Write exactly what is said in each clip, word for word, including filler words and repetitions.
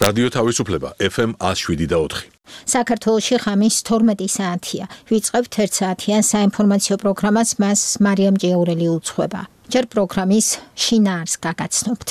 რადიო თავისუფლება ეფ ემ one oh seven და four. საქართველოში ხამის თორმეტი საათია. ვიწყებთ ერთ საათიან საინფორმაციო პროგრამას, მას მარიამ ჭიაურელი უძღვება. ჯერ პროგრამის შინაარსს გაგაცნობთ.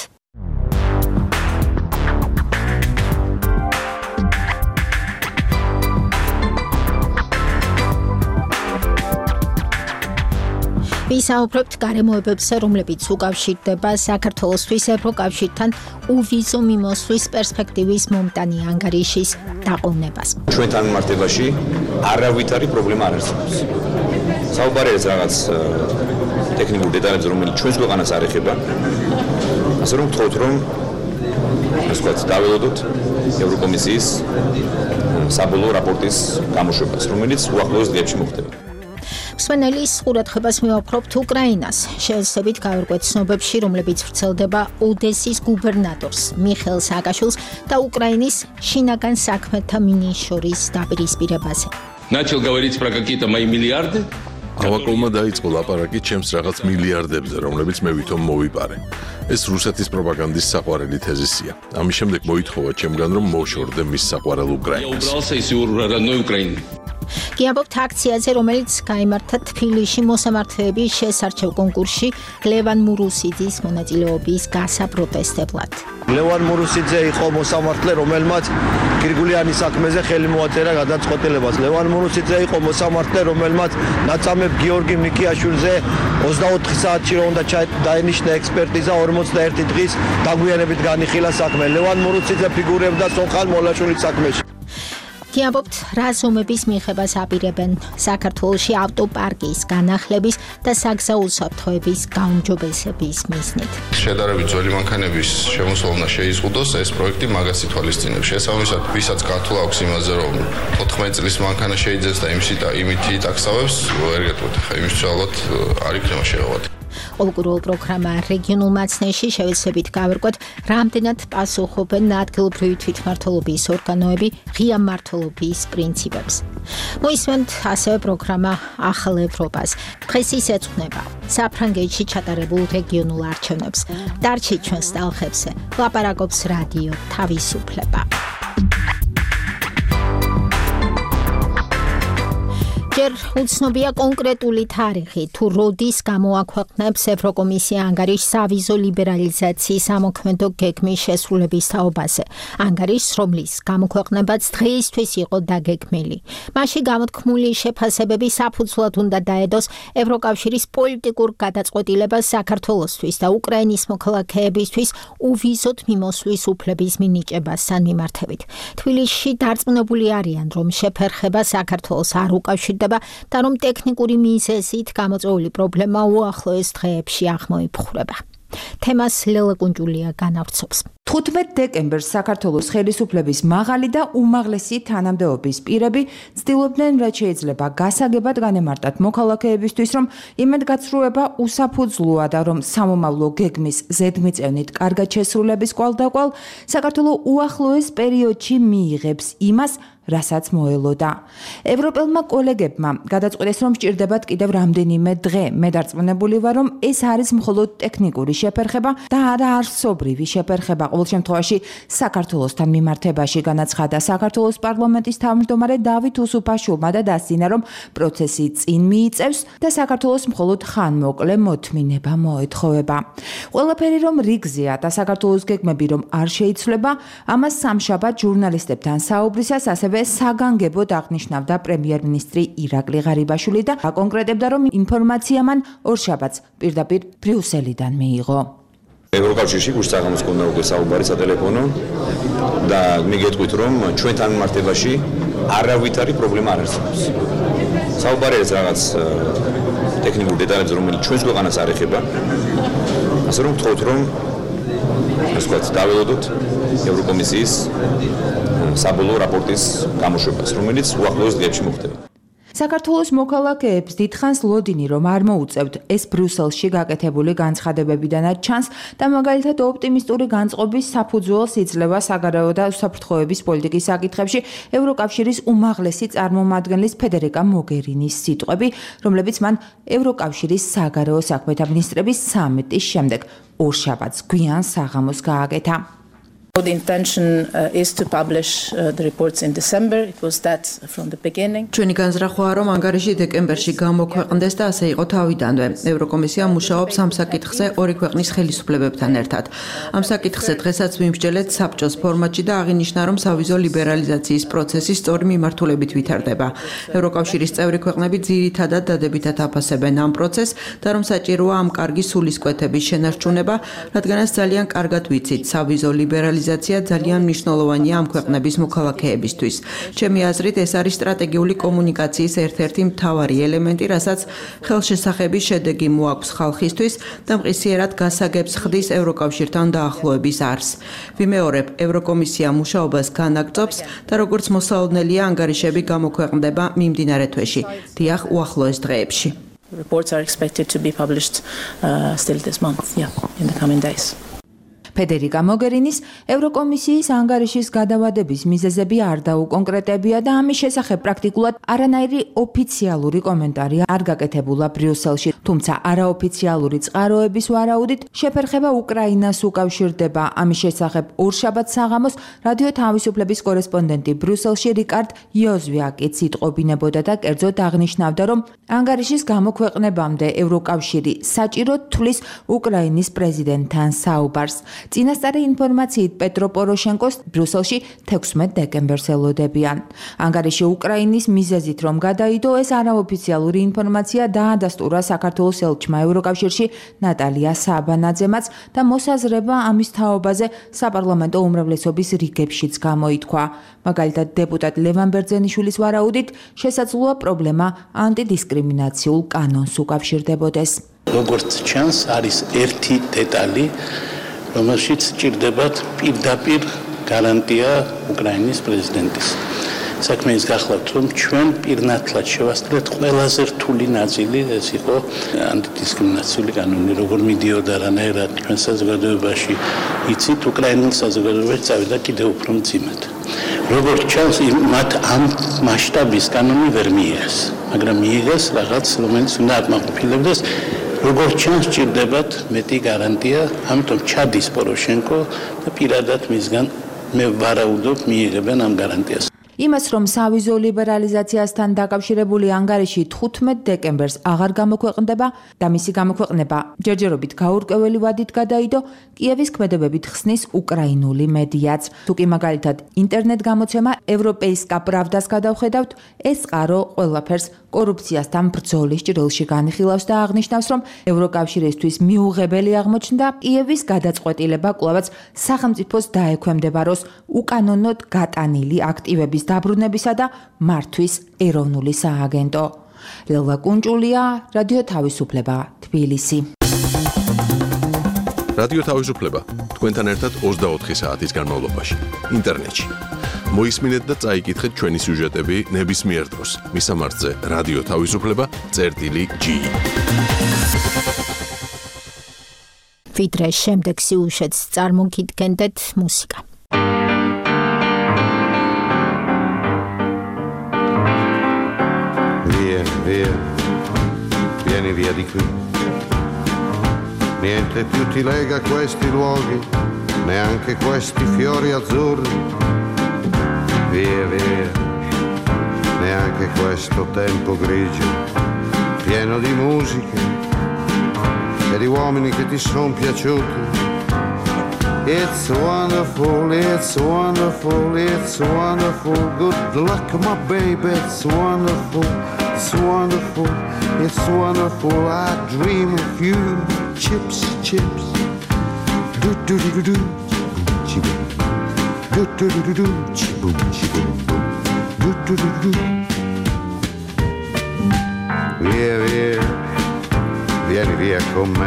ვისაუბრებთ გარემოებებზე, რომლებიც უკავშირდება საქართველოსთვის ევროკავშირთან უვიზო მიმოსვლის პერსპექტივის მომტანი ანგარიშის დაყოვნებას. ჩვენთან მიმართებაში არავითარი პრობლემა არ არსებობს. საუბარია რაღაც ტექნიკურ დეტალებზე, რომელიც ჩვენს ქვეყანას არ ეხება. ასე რომ ვთხოვთ, რომ ასე ვთქვათ, დაველოდოთ ევროკომისიის საბოლოო რაპორტის გამოშვებას, რომელიც უახლოეს დღეებში მოხდება. მსმენელის ყურადღებას მივაფრობთ უკრაინას. შევეცდებით გავერკვეთ ცნობებში, რომლებიც ვრცელდება ოდესის გუბერნატორს მიხეილ სააკაშვილს და უკრაინის შინაგან საქმეთა მინისტრის დაპირისპირებაზე. Начал говорить про какие-то мои миллиарды. ავაკოვმა დაიწყო ლაპარაკი ჩემს რაღაც მილიარდებზე, რომლებიც მე ვითომ მოვიპარე. ეს რუსეთის პროპაგანდის საყვარელი თეზისია. ამის შემდეგ მოითხოვა ჩემგან, რომ მოვშორდე მის საყვარელ უკრაინას. გიამბობთ აქციაზე, რომელიც გაიმართა თბილისში მოსამართლეების შესარჩევ კონკურსში ლევან მურუსიძის მონაწილეობის გასაპროტესტებლად. ლევან მურუსიძე იყო მოსამართლე, რომელმაც გრიგოლიანის საქმეზე ხელი მოაწერა გადაწყვეტილებას. ლევან მურუსიძე იყო მოსამართლე, რომელმაც ნაცამებ გიორგი მიქიაშვილზე ოცდაოთხ საათში რომ უნდა დაენიშნა ექსპერტიზა ორმოცდაერთი დღის დაგვიანებით განიხილა საქმე. ლევან მურუსიძე ფიგურებდა სოხალ მოლაშვილის საქმეში. გიამბობთ რა ზომების მიღებას აპირებენ საქართველოში ავტოპარკის განახლების და საგზაო უსაფრთხოების გაუმჯობესების მიზნით. შედარებით ძველი მანქანების შემოსვლა უნდა შეიზღუდოს, ეს პროექტი მაგას ითვალისწინებს. შესაბამისად, ვისაც გათვლა აქვს იმაზე, რომ ოთხმეტი წლის მანქანა შეიძენს და იმით იტაქსავებს, ვერ გეტყვით, ხა იმისთვის ალბათ არ იქნება შეღავათი. ყოველგვარულ პროგრამა რეგიონულ მაცნეში შევეცდებით გავერკვეთ, რამდენად პასუხობენ ადგილობრივი თვითმმართველობის ორგანოები ღია მმართველობის პრინციპებს. მოისმენთ ასევე პროგრამა ახალ ევროპას. დღეს ის ეძღვნება საფრანგეთში ჩატარებულ რეგიონულ არჩევნებს. დარჩით ჩვენს ტალღებზე, ლაპარაკობს რადიო თავისუფლება. ჯერ უცნობია კონკრეტული თარიღი, თუ როდის გამოაქვეყნებს ევროკომისია ანგარიშს სავიზო ლიბერალიზაციის ამოქმედო გეგმის შესრულების თაობაზე. ანგარიშს, რომლის გამოქვეყნებაც დღეისთვის იყო დაგეგმილი. მასში გამოთქმული შეფასებები საფუძვლად უნდა დაედოს ევროკავშირის პოლიტიკურ გადაწყვეტილებას საქართველოსთვის და უკრაინის მოქალაქეებისთვის უვიზოდ მიმოსვლის უფლების მინიჭებასთან მიმართებით. თბილისში დარწმუნებული არიან, რომ შეფერხება საქართველოს არ უკავშირდება და რომ ტექნიკური მიზეზით გამოწვეული პრობლემა უახლოეს დღეებში აღმოიფხვრება. თემას ლელა კუნჯულია განავრცობს. თხუთმეტ დეკემბერს საქართველოს ხელისუფლების მაღალი და უმაღლესი თანამდებობის პირები ცდილობდნენ, რაც შეიძლება გასაგებად განემარტათ მოქალაქეებისთვის, რომ იმედგაცრუება უსაფუძვლოა და რომ სამომავლო გეგმის ზედმიწევნით კარგად შესრულების კვალდაკვალ საქართველოს უახლოეს პერიოდში მიიღებს იმას, რასაც მოელოდა. ევროპელმა კოლეგებმა გადაწყვეტეს, რომ სჭირდებათ კიდევ რამდენიმე დღე. მე დარწმუნებული ვარ, რომ ეს არის მხოლოდ ტექნიკური შეფერხება და არა არსობრივი შეფერხება. ყოველ შემთხვევაში საქართველოსთან მიმართებაში განაცხადა საქართველოს პარლამენტის თავმჯდომარე დავით უსუფაშვილმა და დასძინა, რომ პროცესი წინ მიიწევს და საქართველოს მხოლოდ ხანმოკლე მოთმინება მოეთხოვება. ყველაფერი რომ რიგზეა და საქართველოს გეგმები რომ არ შეიცვლება, ამას სამშაბათ ჟურნალისტებთან საუბრისას ასევე საგანგებოდ აღნიშნავდა პრემიერ-მინისტრი ირაკლი ღარიბაშვილი და აკონკრეტებდა, რომ ინფორმაცია მან ორშაბათს პირდაპირ ბრიუსელიდან მიიღო. ევროკავშირში გუშტაღამოს კონდა უკვე საუბარი სატელეფონო და მიგეტყვით, რომ ჩვენთან მიმართებაში არავითარი პრობლემა არ არსებობს. საუბარია რაღაც ტექნიკურ დეტალებზე, რომელიც ჩვენს ქვეყანას არ ეხება. ასე რომ ვთხოვთ, რომ ასე ვთქვათ, დაველოდოთ ევროკომისიის საბოლოო რაპორტის გამოშვებას, რომელიც უახლოეს დღეებში მოხდება. საქართველოს მოქალაქეებს დიდხანს ლოდინი რომ არ მოუწევთ ეს ბრიუსელში გაკეთებული განცხადებებიდანაც ჩანს და მაგალითად ოპტიმისტური განწყობის საფუძველს იძლევა საგარეო და უსაფრთხოების პოლიტიკის საკითხებში ევროკავშირის უმაღლესი წარმომადგენლის ფედერიკა მოგერინის სიტყვები, რომლებიც მან ევროკავშირის საგარეო საქმეთა მინისტრების სამიტის შემდეგ ორშაბათს გვიან საღამოს გააკეთა. The intention uh, is to publish uh, the reports in December. It was that from the beginning. ჩვენი განზრახვაა, რომ ანგარიში დეკემბერში გამოქვეყნდეს და ასე იყო თავიდანვე. ევროკომისია მუშაობს ამ საკითხზე ორი ქვეყნის ხელისუფლებებთან ერთად. ამ საკითხზე დღესაც ვიმსჯელეთ საბჭოს ფორმატში და აღინიშნა, რომ სავიზო ლიბერალიზაციის პროცესი სწორი მიმართულებით ვითარდება. ევროკავშირის წევრი ქვეყნები ძირითადად დადებითად აფასებენ ამ პროცესს და რომ საჭიროა ამ კარგი სულისკვეთების შენარჩუნება, რადგანაც ძალიან კარგად ვიცით, სავიზო ლიბერალიზაცია ძალიან მნიშვნელოვანია ამ ქვეყნების მოქალაქეებისთვის. ჩემი აზრით, ეს არის სტრატეგიული კომუნიკაციის ერთ-ერთი მთავარი ელემენტი, რასაც ხელშესახების შედეგი მოაქვს ხალხისთვის და მყისიერად გასაგებს ხდის ევროკავშირთან დაახლოების არს. ვიმეორებ, ევროკომისია მუშაობას განაგრძობს და როგორც მოსალოდნელია ანგარიშები გამოქვეყნდება მიმდინარე თვეში, დიახ, უახლოეს დღეებში. Reports are expected to be published uh, still this month, yeah, in the coming days. ფედერიკა მოგერინის ევროკომისიის ანგარიშის გადავადების მიზეზები არ დაუკონკრეტებია და ამის შესახებ პრაქტიკულად არანაირი ოფიციალური კომენტარი არ გაკეთებულა ბრიუსელში, თუმცა არაოფიციალური წყაროების ვარაუდით შეფერხება უკრაინას უკავშირდება. ამის შესახებ ორშაბათს საღამოს რადიო თავისუფლების კორესპონდენტი ბრიუსელში რიკარდ იოზვიაკიც იტყობინებოდა და კერძოდ აღნიშნავდა, რომ ანგარიშის გამოქვეყნებამდე ევროკავშირი საჭიროდ თვლის უკრაინის პრეზიდენტთან საუბარს. წინასწარი ინფორმაციით პეტრო პოროშენკოს ბრიუსელში თექვსმეტ დეკემბერს ელოდებიან. ანგარიში უკრაინის მიზეზით რომ გადაიდო, ეს არაოფიციალური ინფორმაცია დაადასტურა საქართველოს ელჩმა ევროკავშირში ნატალია საბანაძემაც და მოსაზრება ამის თაობაზე საპარლამენტო უმრავლესობის რიგებშიც გამოითქვა. მაგალითად, დეპუტატ ლევან ბერძენიშვილის ვარაუდით, შესაძლოა პრობლემა ანტიდისკრიმინაციულ კანონს უკავშირდებოდეს. როგორც ჩანს, არის ერთი დეტალი, რომელშიც ჭირდებათ პირდაპირ გარანტია უკრაინის პრეზიდენტის. საქმე ის გახლავთ, რომ ჩვენ პირნათლად შევასწრეთ ყველაზე რთული ნაწილი, ეს იყო ანტიდისკრიმინაციული კანონი, როგორ მიდიოდა რანაირად ჩვენ საზოგადოებაში, იცით, უკრაინულ საზოგადოებაში წავიდა კიდევ უფრო მძიმედ. როგორც ჩანს, მათ ამ მასშტაბის კანონი ვერ მიიღეს, მაგრამ მიიღეს რაღაც, რომელიც უნდა აკმაყოფილებდეს. როგორც ჩანს, ჭირდებათ მეტი გარანტია, ამიტომ ჩადის პოროშენკო და პირადად მისგან მე ვარაუდობ მიიღებენ ამ გარანტიას. იმას, რომ სავიზო ლიბერალიზაციასთან დაკავშირებული ანგარიში თხუთმეტ დეკემბერს აღარ გამოქვეყნდება და მისი გამოქვეყნება ჯერჯერობით გაურკვეველი ვადით გადაიდო, კიევის ქმედებებით ხსნის უკრაინული მედიაც. თუკი მაგალითად ინტერნეტ გამოცემა ევროპეისკა პრავდას გადავხედავთ, ეს წყარო ყველაფერს კორუფციასთან ბრძოლის ჭრილში განიხილავს და აღნიშნავს, რომ ევროკავშირისთვის მიუღებელი აღმოჩნდა კიევის გადაწყვეტილება კვლავაც სახელმწიფოს დაექვემდებაროს უკანონოდ გატანილი აქტივების დაბრუნებისა და მართვის ეროვნული სააგენტო. ლელა კუნჭულია, რადიო თავისუფლება, თბილისი. რადიო თავისუფლება თქვენთან ერთად ოცდაოთხი საათის განმავლობაში ინტერნეტში. მოისმინეთ და წაიკითხეთ ჩვენი სიუჟეტები ნებისმიერ დროს. მისამართზე რადიო თავისუფლება წერტილი ჯი. ვიდრე შემდეგ სიუჟეტს წარმოგიდგენდეთ მუსიკა. Via, vieni via di qui. Niente più ti lega questi luoghi, neanche questi fiori azzurri. Via, via, neanche questo tempo grigio, pieno di musiche e di uomini che ti son piaciuti. It's wonderful, it's wonderful, it's wonderful. Good luck, my baby, it's wonderful, it's wonderful, it's wonderful. I dream of you, chips, chips. Do do do do do, chiboom. Do do do do do, chiboom, chiboom. Do do do do. Via, via, vieni via con me.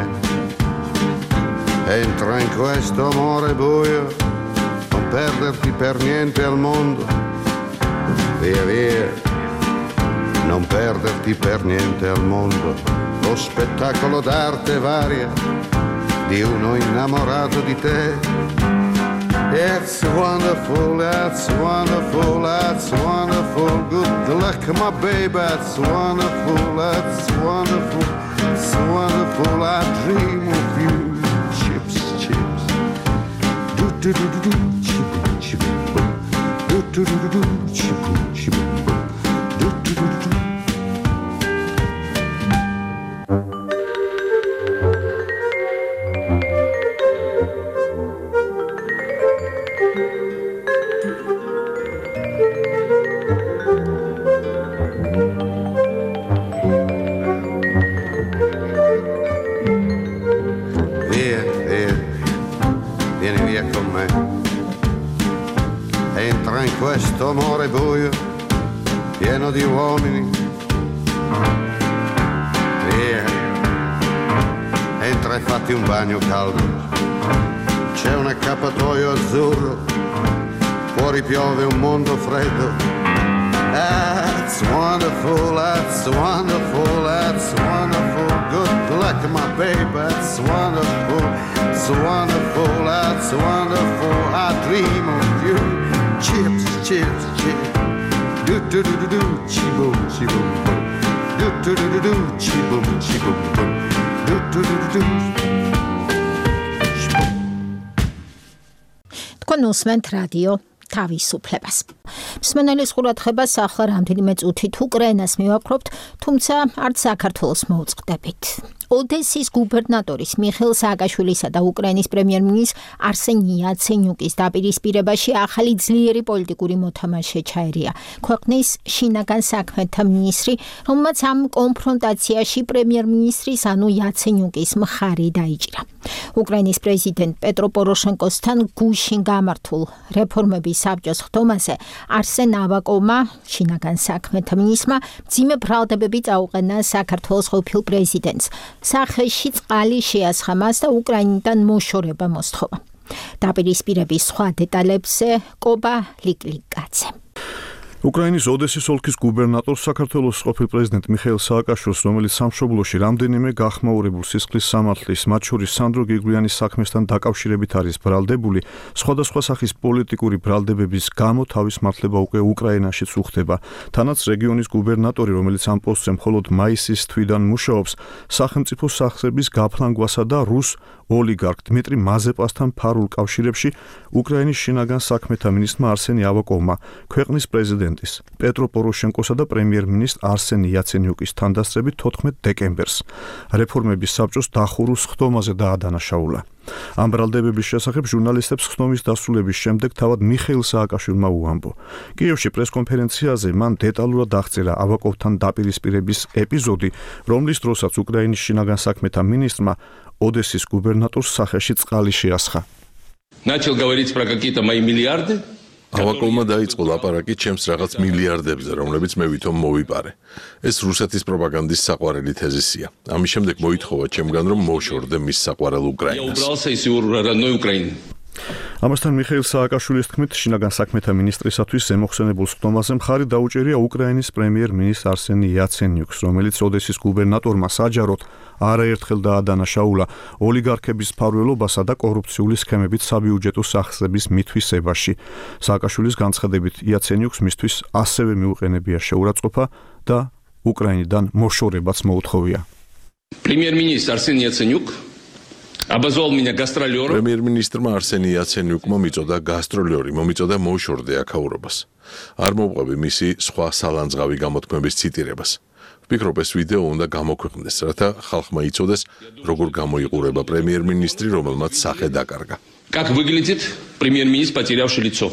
Entra in questo amore buio, non perderti per niente al mondo. Via, via, non perderti per niente al mondo. Lo spettacolo d'arte varia di uno innamorato di te. It's wonderful, it's wonderful, it's wonderful. Good luck, my baby, it's wonderful, it's wonderful, it's wonderful. I dream of you. Chips, chips. Do do do do do. questo amore buio, pieno di uomini. Via, entra e fatti un bagno caldo, c'è un accappatoio azzurro, fuori piove un mondo freddo. That's wonderful, that's wonderful, that's wonderful. Good luck, my baby, that's wonderful, that's wonderful, that's wonderful. I dream of you. Chips, chips, chips. Do do do do do, chi-boom, chi-boom, boom. Do do do do do, chi-boom, chi-boom, boom. Do do do do do. თქვენ უსმენთ რადიო თავისუფლებას. მსმენელის ყურადღებას ახლა რამდენიმე წუთით უკრაინას მივაპყრობთ, თუმცა არც საქართველოს მოუწყდებით. ოდესის გუბერნატორის მიხეილ სააკაშვილისა და უკრაინის პრემიერ-მინისტრის არსენ იაცენიუკის დაპირისპირებაში ახალი ძლიერი პოლიტიკური მოთამაშე ჩაერია ქვეყნის შინაგან საქმეთა მინისტრი, რომელმაც ამ კონფრონტაციაში პრემიერ-მინისტრის ანუ იაცენიუკის მხარი დაიჭირა. უკრაინის პრეზიდენტ პეტრო პოროშენკოსთან გუშინ გამართულ რეფორმების საბჭოს ხდომაზე არსენ ავაკოვმა, შინაგან საქმეთა მინისტრმა, მძიმე ბრალდებები წაუყენა საქართველოს ყოფილ პრეზიდენტს. სახეში წყალი შეასხა მას და უკრაინიდან მოშორება მოსთხოვა. დაპირისპირების სხვა დეტალებზე კობა ლიკლიკაძე. უკრაინის ოდესის ოლქის გუბერნატორს საქართველოს ყოფილ პრეზიდენტ მიხეილ სააკაშვილს, რომელიც სამშობლოში რამდენიმე გახმაურებულ სისხლის სამართლის, მათ შორის სანდრო გრიგოლიანის საქმესთან დაკავშირებით არის ბრალდებული, სხვადასხვა სახის პოლიტიკური ბრალდებების გამო თავის მართლება უკვე უკრაინაშიც უხდება. თანაც რეგიონის გუბერნატორი, რომელიც ამ პოსტზე მხოლოდ მაისის თვიდან მუშაობს, სახელმწიფო სახსრების გაფლანგვასა და რუს ოლიგარქ დმიტრი მაზეპასთან ფარულ კავშირებში უკრაინის შინაგან საქმეთა მინისტრმა არსენი ავაკოვმა, ქვეყნის პრეზიდენტის პეტრო პოროშენკოსა და პრემიერ-მინისტრ არსენ იაცენიუკის თანდასწრებით თოთხმეტ დეკემბერს რეფორმების საბჭოს დახურულ ხდომაზე დაადანაშაულა. ამ ბრალდებების შესახებ ჟურნალისტებს ხდომის დასრულების შემდეგ თავად მიხეილ სააკაშვილმა უამბო. კიევში პრესკონფერენციაზე მან დეტალურად აღწერა ავაკოვთან დაპირისპირების ეპიზოდი, რომლის დროსაც უკრაინის შინაგან საქმეთა მინისტრმა ოდესის გუბერნატორს სახეში წყალი შეასხა. Начал говорить про какие-то мои миллиарды. ავაკოვმა დაიწყო ლაპარაკი ჩემს რაღაც მილიარდებზე, რომლებიც მე ვითომ მოვიპარე. ეს რუსეთის პროპაგანდის საყვარელი თეზისია. ამის შემდეგ მოითხოვა ჩემგან, რომ მოვშორდე მის საყვარელ უკრაინას. ამასთან მიხეილ სააკაშვილის თქმით, შინაგან საქმეთა მინისტრისათვის ზემოხსენებულ ხდომაზე მხარი დაუჭერია უკრაინის პრემიერ-მინისტრ არსენ იაცენიუკს, რომელიც ოდესის გუბერნატორმა საჯაროდ არაერთხელ დაადანაშაულა ოლიგარქების მფარველობასა და კორუფციული სქემებით საბიუჯეტო სახსრების მითვისებაში. სააკაშვილის განცხადებით, იაცენიუკს მისთვის ასევე მიუყენებია შეურაცხყოფა და უკრაინიდან მოშორებაც მოუთხოვია. პრემიერ-მინისტр არსენ იაცენიუკ обозвал меня гастролером. პრემიერ-მინისტრმა არსენ იაცენიუკმა მიწოდა გასტროლერი, მომიწოდა მოუშორდე აქაურობას. არ მოვყვები მისი სხვა სალანძღავი გამოთქმების ციტირებას. ვფიქრობ, ეს ვიდეო უნდა გამოქვეყნდეს, რათა ხალხმა იცოდეს, როგორ გამოიყურება პრემიერ-მინისტრი, რომელმაც სახე დაკარგა. Как выглядит премьер-министр, потерявший лицо?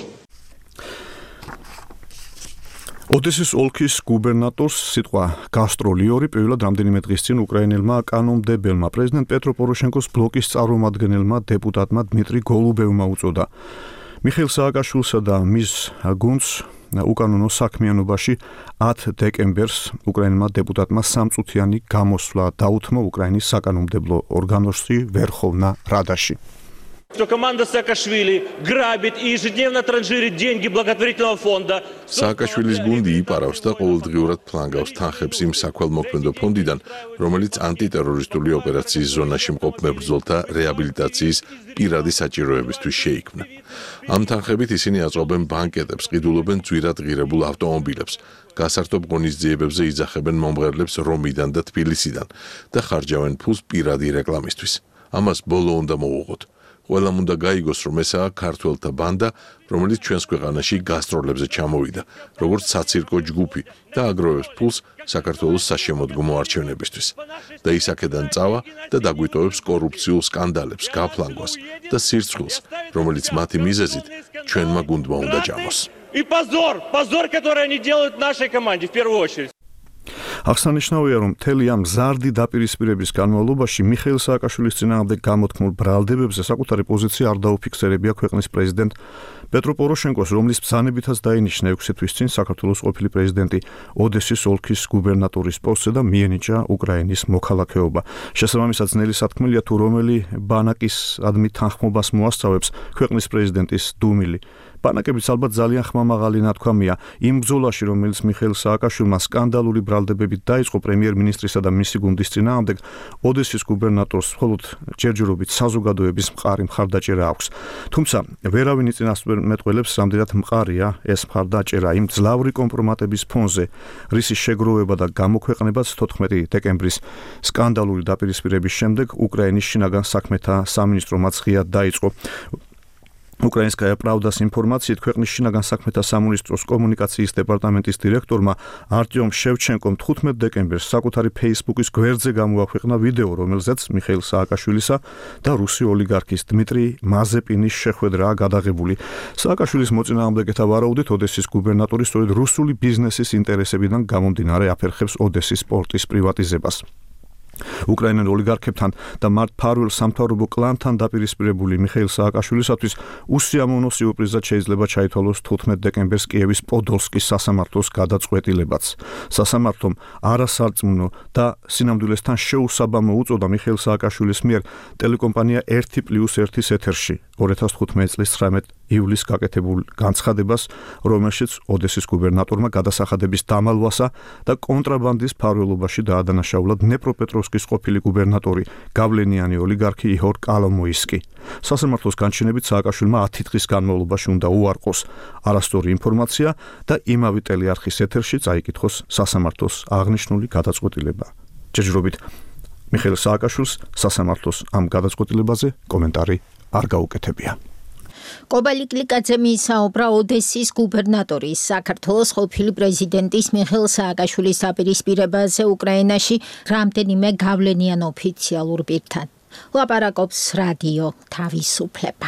ოდესის ოლქის გუბერნატორს სიტყვა გასტროლიორი პირველად რამდენიმე დღის წინ უკრაინელმა კანონმდებელმა პრეზიდენტ პეტრო პოროშენკოს ბლოკის წარმომადგენელმა დეპუტატმა დმიტრი გოლუბევმა უწოდა. მიხეილ სააკაშვილსა და მის გუნდს უკანონო საქმიანობაში ათი დეკემბერს უკრაინელმა დეპუტატმა სამწუთიანი გამოსვლა დაუთმო უკრაინის საკანონმდებლო ორგანოში ვერხოვნა რადაში. Что команда Саакашвили грабит и ежедневно транжирит деньги благотворительного фонда. Სააკაშვილის გუნდი იპარავს და ყოველდღიურად ფლანგავს თანხებს იმ საქველმოქმედო ფონდიდან, რომელიც ანტიტერორისტული ოპერაციის ზონაში მყოფ მებრძოლთა რეაბილიტაციის პირადი საჭიროებისთვის შეიქმნა. ამ თანხებით ისინი აწყობენ ბანკეტებს, ყიდულობენ ძვირად ღირებულ ავტომობილებს, გასართობ ღონისძიებებზე იძახებენ მომღერლებს რომიდან და თბილისიდან და ხარჯავენ ფულს პირადი რეკლამისთვის. ამას ბოლო უნდა მოუღოთ. ყველამ უნდა გაიგოს, რომ ესაა ქართველთა ბანდა, რომელიც ჩვენს ქვეყანაში გასტროლებზე ჩამოვიდა, როგორც საცირკო ჯგუფი და აგროვებს ფულს საქართველოს საშემოდგომო არჩევნებისთვის. და ის აქედან წავა და დაგვიტოვებს კორუფციულ სკანდალებს, გაფლანგვას და სირცხვილს, რომელიც მათი მიზეზით ჩვენმა გუნდმა უნდა ჯამოს. И позор, позор, который они делают нашей команде в первую очередь. აღსანიშნავია, რომ მთელი ამ მზარდი დაპირისპირების განმავლობაში მიხეილ სააკაშვილის წინააღმდეგ გამოთქმულ ბრალდებებზე საკუთარი პოზიცია არ დაუფიქსირებია ქვეყნის პრეზიდენტ პეტრო პოროშენკოს, რომლის ბრძანებითაც დაინიშნა ექვსი თვის წინ საქართველოს ყოფილი პრეზიდენტი ოდესის ოლქის გუბერნატორის პოსტზე და მიენიჭა უკრაინის მოქალაქეობა. შესაბამისად, ძნელი სათქმელია თუ რომელი ბანაკის ადმი თანხმობას მოასწავებს ქვეყნის პრეზიდენტის დუმილი. ბანაკებიც ალბათ ძალიან ხმამაღალი ნათქვამია იმ ბრძოლაში, რომელიც მიხეილ სააკაშვილმა სკანდალური ბრალდებებით დაიწყო პრემიერ-მინისტრისა და მისი გუნდის წინააღმდეგ, ოდესის გუბერნატორს მხოლოდ ჯერჯერობით საზოგადოების მყარი მხარდაჭერა აქვს. თუმცა ვერავინ წინასწარმეტყველებს, რამდენად მყარია ეს მხარდაჭერა იმ ძლავრი კომპრომატების ფონზე, რისი შეგროვება და გამოქვეყნებაც თოთხმეტი დეკემბრის სკანდალური დაპირისპირების შემდეგ უკრაინის შინაგან საქმეთა სამინისტრომაც ღიად დაიწყო. უკრაინსკაია პრავდას ინფორმაციით, ქვეყნის შინაგან საქმეთა სამინისტროს კომუნიკაციის დეპარტამენტის დირექტორმა არტიომ შევჩენკომ თხუთმეტ დეკემბერს საკუთარი Facebook-ის გვერდზე გამოაქვეყნა ვიდეო, რომელზეც მიხეილ სააკაშვილისა და რუსი ოლიგარქის დმიტრი მაზეპინის შეხვედრაა გადაღებული. სააკაშვილის მოწინააღმდეგეთა ვარაუდით, ოდესის გუბერნატორი სწორედ რუსული ბიზნესის ინტერესებიდან გამომდინარე აფერხებს ოდესის პორტის პრივატიზებას. უკრაინელ ოლიგარქებთან და მართ ფარველ სამთავრობო კლანთან დაპირისპირებული მიხეილ სააკაშვილისათვის უსიამოვნო სიურპრიზად შეიძლება ჩაითვალოს თხუთმეტ დეკემბერს კიევის პოდოლსკის სასამართლოს გადაწყვეტილებაც. სასამართლომ არასარწმუნო და სინამდვილესთან შეუსაბამო უწოდა მიხეილ სააკაშვილის მიერ ტელეკომპანია ერთი პლუს ერთის ეთერში ორი ათას თხუთმეტი წლის ცხრამეტ ივლისს გაკეთებულ განცხადებას, რომელშიც ოდესის გუბერნატორმა გადასახადების დამალვასა და კონტრაბანდის ფარველობაში დაადანაშაულა დნეპროპეტროვსკის ყოფილი გუბერნატორი, გავლენიანი ოლიგარქი იჰორ კოლომოისკი. სასამართლოს განჩინებით სააკაშვილმა ათი დღის განმავლობაში უნდა უარყოს არასწორი ინფორმაცია და იმავე ტელეარხის ეთერში წაიკითხოს სასამართლოს აღნიშნული გადაწყვეტილება. ჯერჯერობით მიხეილ სააკაშვილს სასამართლოს ამ გადაწყვეტილებაზე კომენტარი არ გაუკეთებია. კობალი კლიკაძე მისაუბრა ოდესის გუბერნატორის საქართველოს ყოფილი პრეზიდენტის მიხეილ სააკაშვილის დაპირისპირებაზე უკრაინაში რამდენიმე გავლენიან ოფიციალურ პირთან. ლაპარაკობს რადიო თავისუფლება.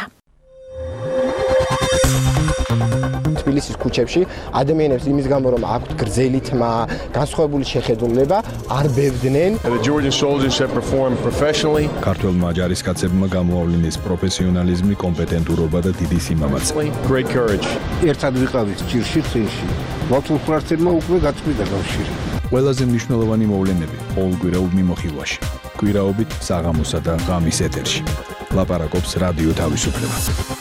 თბილისის ქუჩებში ადამიანებს იმის გამო რომ აქვთ გრძელი თმა, განსხვავებული შეხედულება, არ ბევდნენ. ქართველმა ჯარისკაცებმა გამოავლინეს პროფესიონალიზმი, კომპეტენტურობა და დიდი სიმამაცე. ერთად ვიყავით ჭირში წინში. მათულ ფრთებმა უკვე გაწყვიტა კავშირი. ყველაზე მნიშვნელოვანი მოვლენები ყოველკვირეულ მიმოხილვაში. კვირაობით საღამოსა და ღამის ეთერში. ლაპარაკობს რადიო თავისუფლება.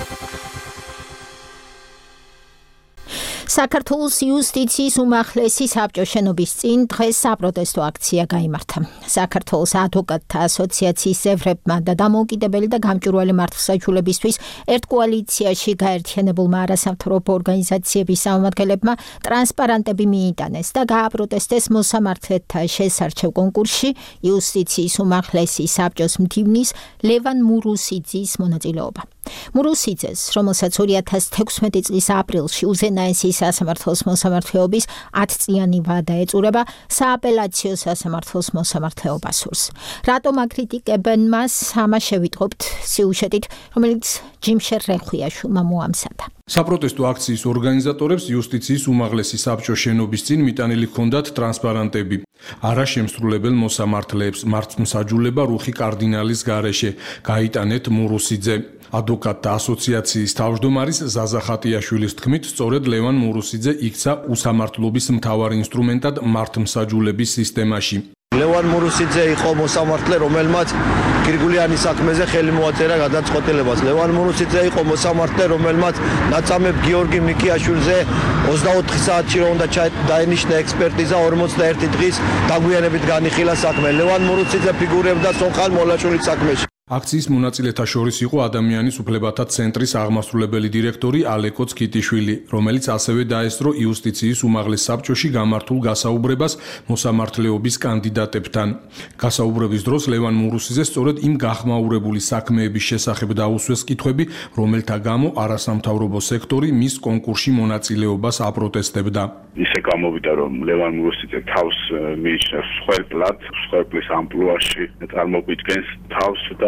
საქართველოს იუსტიციის უმაღლესი საბჭოს შენობის წინ დღეს საპროტესტო აქცია გაიმართა. საქართველოს ადვოკატთა ასოციაციის წევრებმა და დამოუკიდებელი და გამჭვირვალე მართლმსაჯულებისთვის ერთ კოალიციაში გაერთიანებულმა არასამთავრობო ორგანიზაციების წარმომადგენლებმა ტრანსპარანტები მიიტანეს და გააპროტესტეს მოსამართლეთა შესარჩევ კონკურსში იუსტიციის უმაღლესი საბჭოს მდივნის ლევან მურუსიძის მონაწილეობა. მურუსიძეს, რომელსაც ორი ათას თექვსმეტი წლის აპრილში უზენაესი სასამართლოს მოსამართლეობის ათწლიანი ვადა ეწურება, სააპელაციო სასამართლოს მოსამართლეობა სურს. რატომ აკრიტიკებენ მას, ამას შევიტყობთ სიუჟეტით, რომელიც ჯიმშერ რეხვიაშვილმა მოამზადა. საპროტესტო აქციის ორგანიზატორებს იუსტიციის უმაღლესი საბჭოს შენობის წინ მიტანილი ჰქონდათ ტრანსპარანტები. არა შემსრულებელ მოსამართლეებს მართლმსაჯულება რუხი კარდინალის გარეშე გაიტანეთ მურუსიძე. ადვოკატთა ასოციაციის თავმჯდომარის ზაზა ხატიაშვილის თქმით, სწორედ ლევან მურუსიძე იქცა უსამართლობის მთავარ ინსტრუმენტად მართლმსაჯულების სისტემაში. ლევან მურუსიძე იყო მოსამართლე, რომელმაც გრიგულიანის საქმეზე ხელი მოაწერა გადაწყვეტილებას. ლევან მურუსიძე იყო მოსამართლე, რომელმაც ნაწამებ გიორგი მიკიაშვილზე ოცდაოთხი საათში რომ უნდა დაენიშნა ექსპერტიზა ორმოცდაერთი დღის დაგვიანებით განიხილა საქმე. ლევან მურუსიძე ფიგურებდა სონხალ მოლაშვილის საქმეში. აქციის მონაწილეთა შორის იყო ადამიანის უფლებათა ცენტრის აღმასრულებელი დირექტორი ალეკო ცქიტიშვილი, რომელიც ასევე დაესწრო იუსტიციის უმაღლეს საბჭოში გამართულ გასაუბრებას მოსამართლეობის კანდიდატებთან. გასაუბრების დროს ლევან მურუსიძე სწორედ იმ გახმაურებული საქმეების შესახებ დაუსვეს კითხვები, რომელთა გამო არასამთავრობო სექტორი მის კონკურსში მონაწილეობას აპროტესტებდა. ისე გამოვიდა, რომ ლევან მურუსიძე თავს მიიჩნევს მსხვერპლად, მსხვერპლის ამპლუაში წარმოგვიდგენს თავს და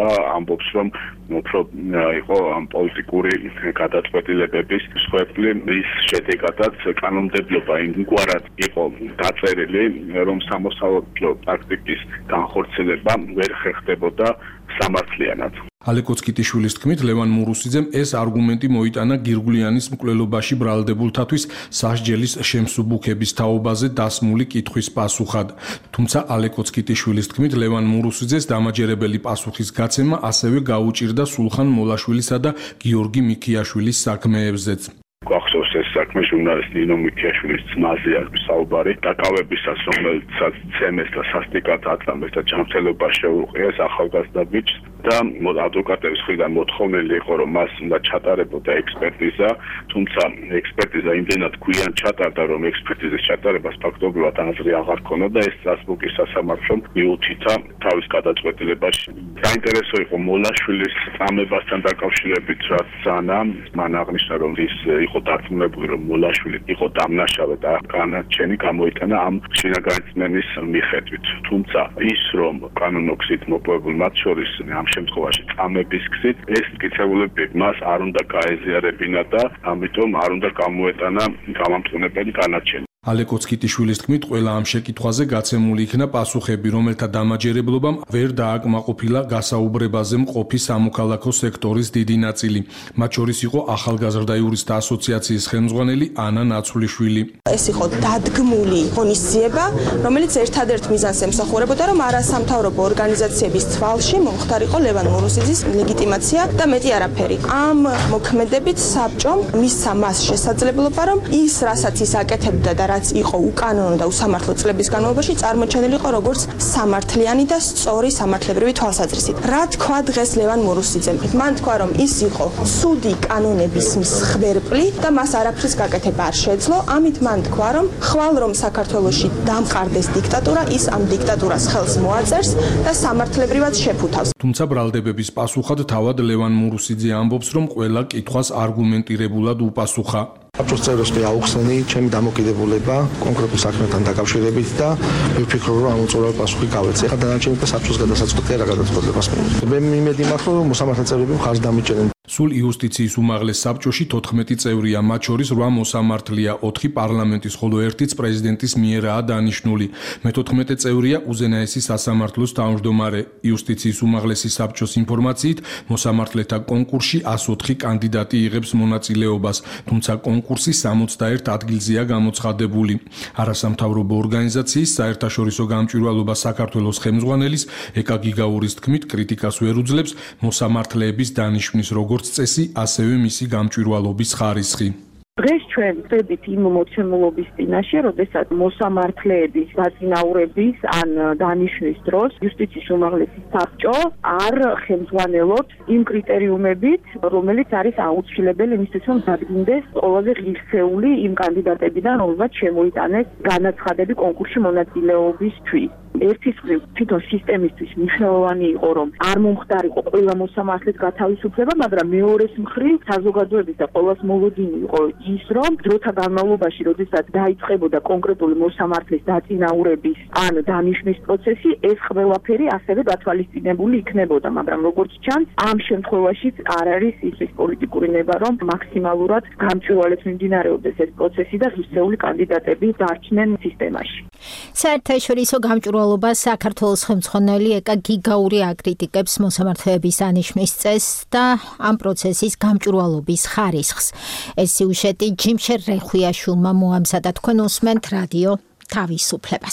ამბობს, რომ უფრო იყო ამ პოლიტიკური გადაწყვეტილებების მსხვერპლი, ის შედეგადაც კანონმდებლობა იმგვარად იყო დაწერილი, რომ სამოსალო პრაქტიკის განხორციელება ვერ ხერხდებოდა სამართლიანად. ალეკოც კიტიშვილის თქმით, ლევან მურუსიძემ ეს არგუმენტი მოიტანა გირგვლიანის მკვლელობაში ბრალდებულთათვის სასჯელის შემსუბუქების თაობაზე დასმული კითხვის პასუხად. თუმცა ალეკოც კიტიშვილის თქმით, ლევან მურუსიძეს დამაჯერებელი პასუხის გაცემა ასევე გაუჭირდა სულხან მოლაშვილისა და გიორგი მიქიაშვილის საქმეებზეც. გახსოვს ეს საქმე ჟურნალისტ ნინო მიქიაშვილის ძმაზე არის საუბარი დაკავებისას, რომელსაც ცემეს და სასტიკად აწამეს და ჯანმრთელობა შეუყიეს ახალგაზრდა ბიჭს და ადვოკატების მხრიდან მოთხოვნილი იყო, რომ მას უნდა ჩატარებოდა ექსპერტიზა, თუმცა ექსპერტიზა იმდენად გვიან ჩატარდა, რომ ექსპერტიზის ჩატარებას ფაქტობრივად აზრი აღარ ქონოდა, ეს სტრასბურგის სასამართლომ მიუთითა თავის გადაწყვეტილებაში. საინტერესო იყო მოლაშვილის წამებასთან დაკავშირებით, რაც ზანა, მან აღნიშნა, რომ ის იყო დარწმუნებული, რომ მოლაშვილი იყო დამნაშავე და განაჩენი გამოიტანა ამ შინაგანწმენის მიხედვით. თუმცა ის, რომ კანონოქსით მოპოვებულ მათ შორის ამ შემთხვევაში წამების გზით ეს მტკიცებულები მას არ უნდა გაეზიარებინა და ამიტომ არ უნდა გამოეტანა გამამტყუნებელი განაჩენი. ალეკოც კიტიშვილის თქმით, ყველა ამ შეკითხვაზე გაცემული იქნა პასუხები, რომელთა დამაჯერებლობამ ვერ დააკმაყოფილა გასაუბრებაზე მყოფი სამოქალაქო სექტორის დიდი ნაწილი. მათ შორის იყო ახალგაზრდა იურისტთა ასოციაციის ხელმძღვანელი ანა ნაცვლიშვილი. ეს იყო დადგმული ღონისძიება, რომელიც ერთადერთ მიზანს ემსახურებოდა, რომ არასამთავრობო ორგანიზაციების თვალში მომხდარიყო ლევან მურუსიძის ლეგიტიმაცია და მეტი არაფერი. ამ მოქმედებით საბჭომ მისცა მას შესაძლებლობა, რომ ის, რასაც ის აკეთებდა და რაც იყო უკანონო და უსამართლო წლების განმავლობაში წარმოჩენილიყო როგორც სამართლიანი და სწორი სამართლებრივი თვალსაზრისით. რა თქვა დღეს ლევან მურუსიძემ? მან თქვა, რომ ის იყო ცუდი კანონების მსხვერპლი და მას არაფრის გაკეთება არ შეძლო. ამით მან თქვა, რომ ხვალ რომ საქართველოში დამყარდეს დიქტატურა, ის ამ დიქტატურას ხელს მოაწერს და სამართლებრივად შეფუთავს. თუმცა ბრალდებების პასუხად თავად ლევან მურუსიძე ამბობს, რომ ყველა კითხვას არგუმენტირებულად უპასუხა. საბჭოს წევრებს მე აუხსნენი ჩემი დამოკიდებულება კონკრეტულ საქმეთან დაკავშირებით და მე ვფიქრობ, რომ ამ უწურავ პასუხი გავეცე. დანარჩენი და საბჭოს გადასაწყვეტია რა გადაწყვეტილებას მიიღებს. მე მიმედი მაქვს, რომ მოსამართლე წევრები მხარს დამიჭერენ. სულ იუსტიციის უმაღლეს საბჭოში თოთხმეტი წევრია, მათ შორის რვა მოსამართლეა, ოთხი პარლამენტის, ხოლო ერთიც პრეზიდენტის მიერაა დანიშნული. მეთოთხმეტე წევრია უზენაესი სასამართლოს თავმჯდომარე. იუსტიციის უმაღლესი საბჭოს ინფორმაციით, მოსამართლეთა კონკურსში ას ოთხი კანდიდატი იღებს მონაწილეობას, თუმცა კონკურსი სამოცდაერთ ადგილზეა გამოცხადებული. არასამთავრობო ორგანიზაციის საერთაშორისო გამჭვირვალობა საქართველოს ხელმძღვანელის ეკა გიგაურის თქმით, კრიტიკას ვერ უძლებს მოსამართლეების დანიშვნის როგორც წესი, ასევე მისი გამჭვირვალობის ხარისხი. დღეს ჩვენ ვწდებით იმ მოცემულობის წინაშე, როდესაც მოსამართლეების დაწინაურების ან დანიშვნის დროს იუსტიციის უმაღლესი საბჭო არ ხელმძღვანელობს იმ კრიტერიუმებით, რომელიც არის აუცილებელი იმისთვის, რომ დადგინდეს ყველაზე ღირსეული იმ კანდიდატებიდან, რომელმაც შემოიტანეს განაცხადები კონკურსში მონაწილეობისთვის. ერთის მხრივ თვითონ სისტემისთვის მნიშვნელოვანი იყო, რომ არ მომხდარიყო ყველა მოსამართლეს გათავისუფლება, მაგრამ მეორეს მხრივ საზოგადოების და ყოველას მოლოდინი იყო ის, რომ დროთა განმავლობაში, როდესაც დაიწყებოდა კონკრეტული მოსამართლის დაწინაურების ან დანიშვნის პროცესი, ეს ყველაფერი ასევე გათვალისწინებული იქნებოდა, მაგრამ როგორც ჩანს, ამ შემთხვევაშიც არ არის ის პოლიტიკური ნება, რომ მაქსიმალურად გამჭვირვალედ მიმდინარეობდეს ეს პროცესი და ღირსეული კანდიდატები დარჩნენ სისტემაში. საერთაშორისო გამჭვირვალობა საქართველოს ხელმძღვანელი ეკა გიგაური აკრიტიკებს მოსამართლეების დანიშვნის წესს და ამ პროცესის გამჭვირვალობის ხარისხს. ეს სიუჟეტი ჯიმშერ რეხვიაშვილმა მოამზადა. თქვენ უსმენთ რადიო თავისუფლებას.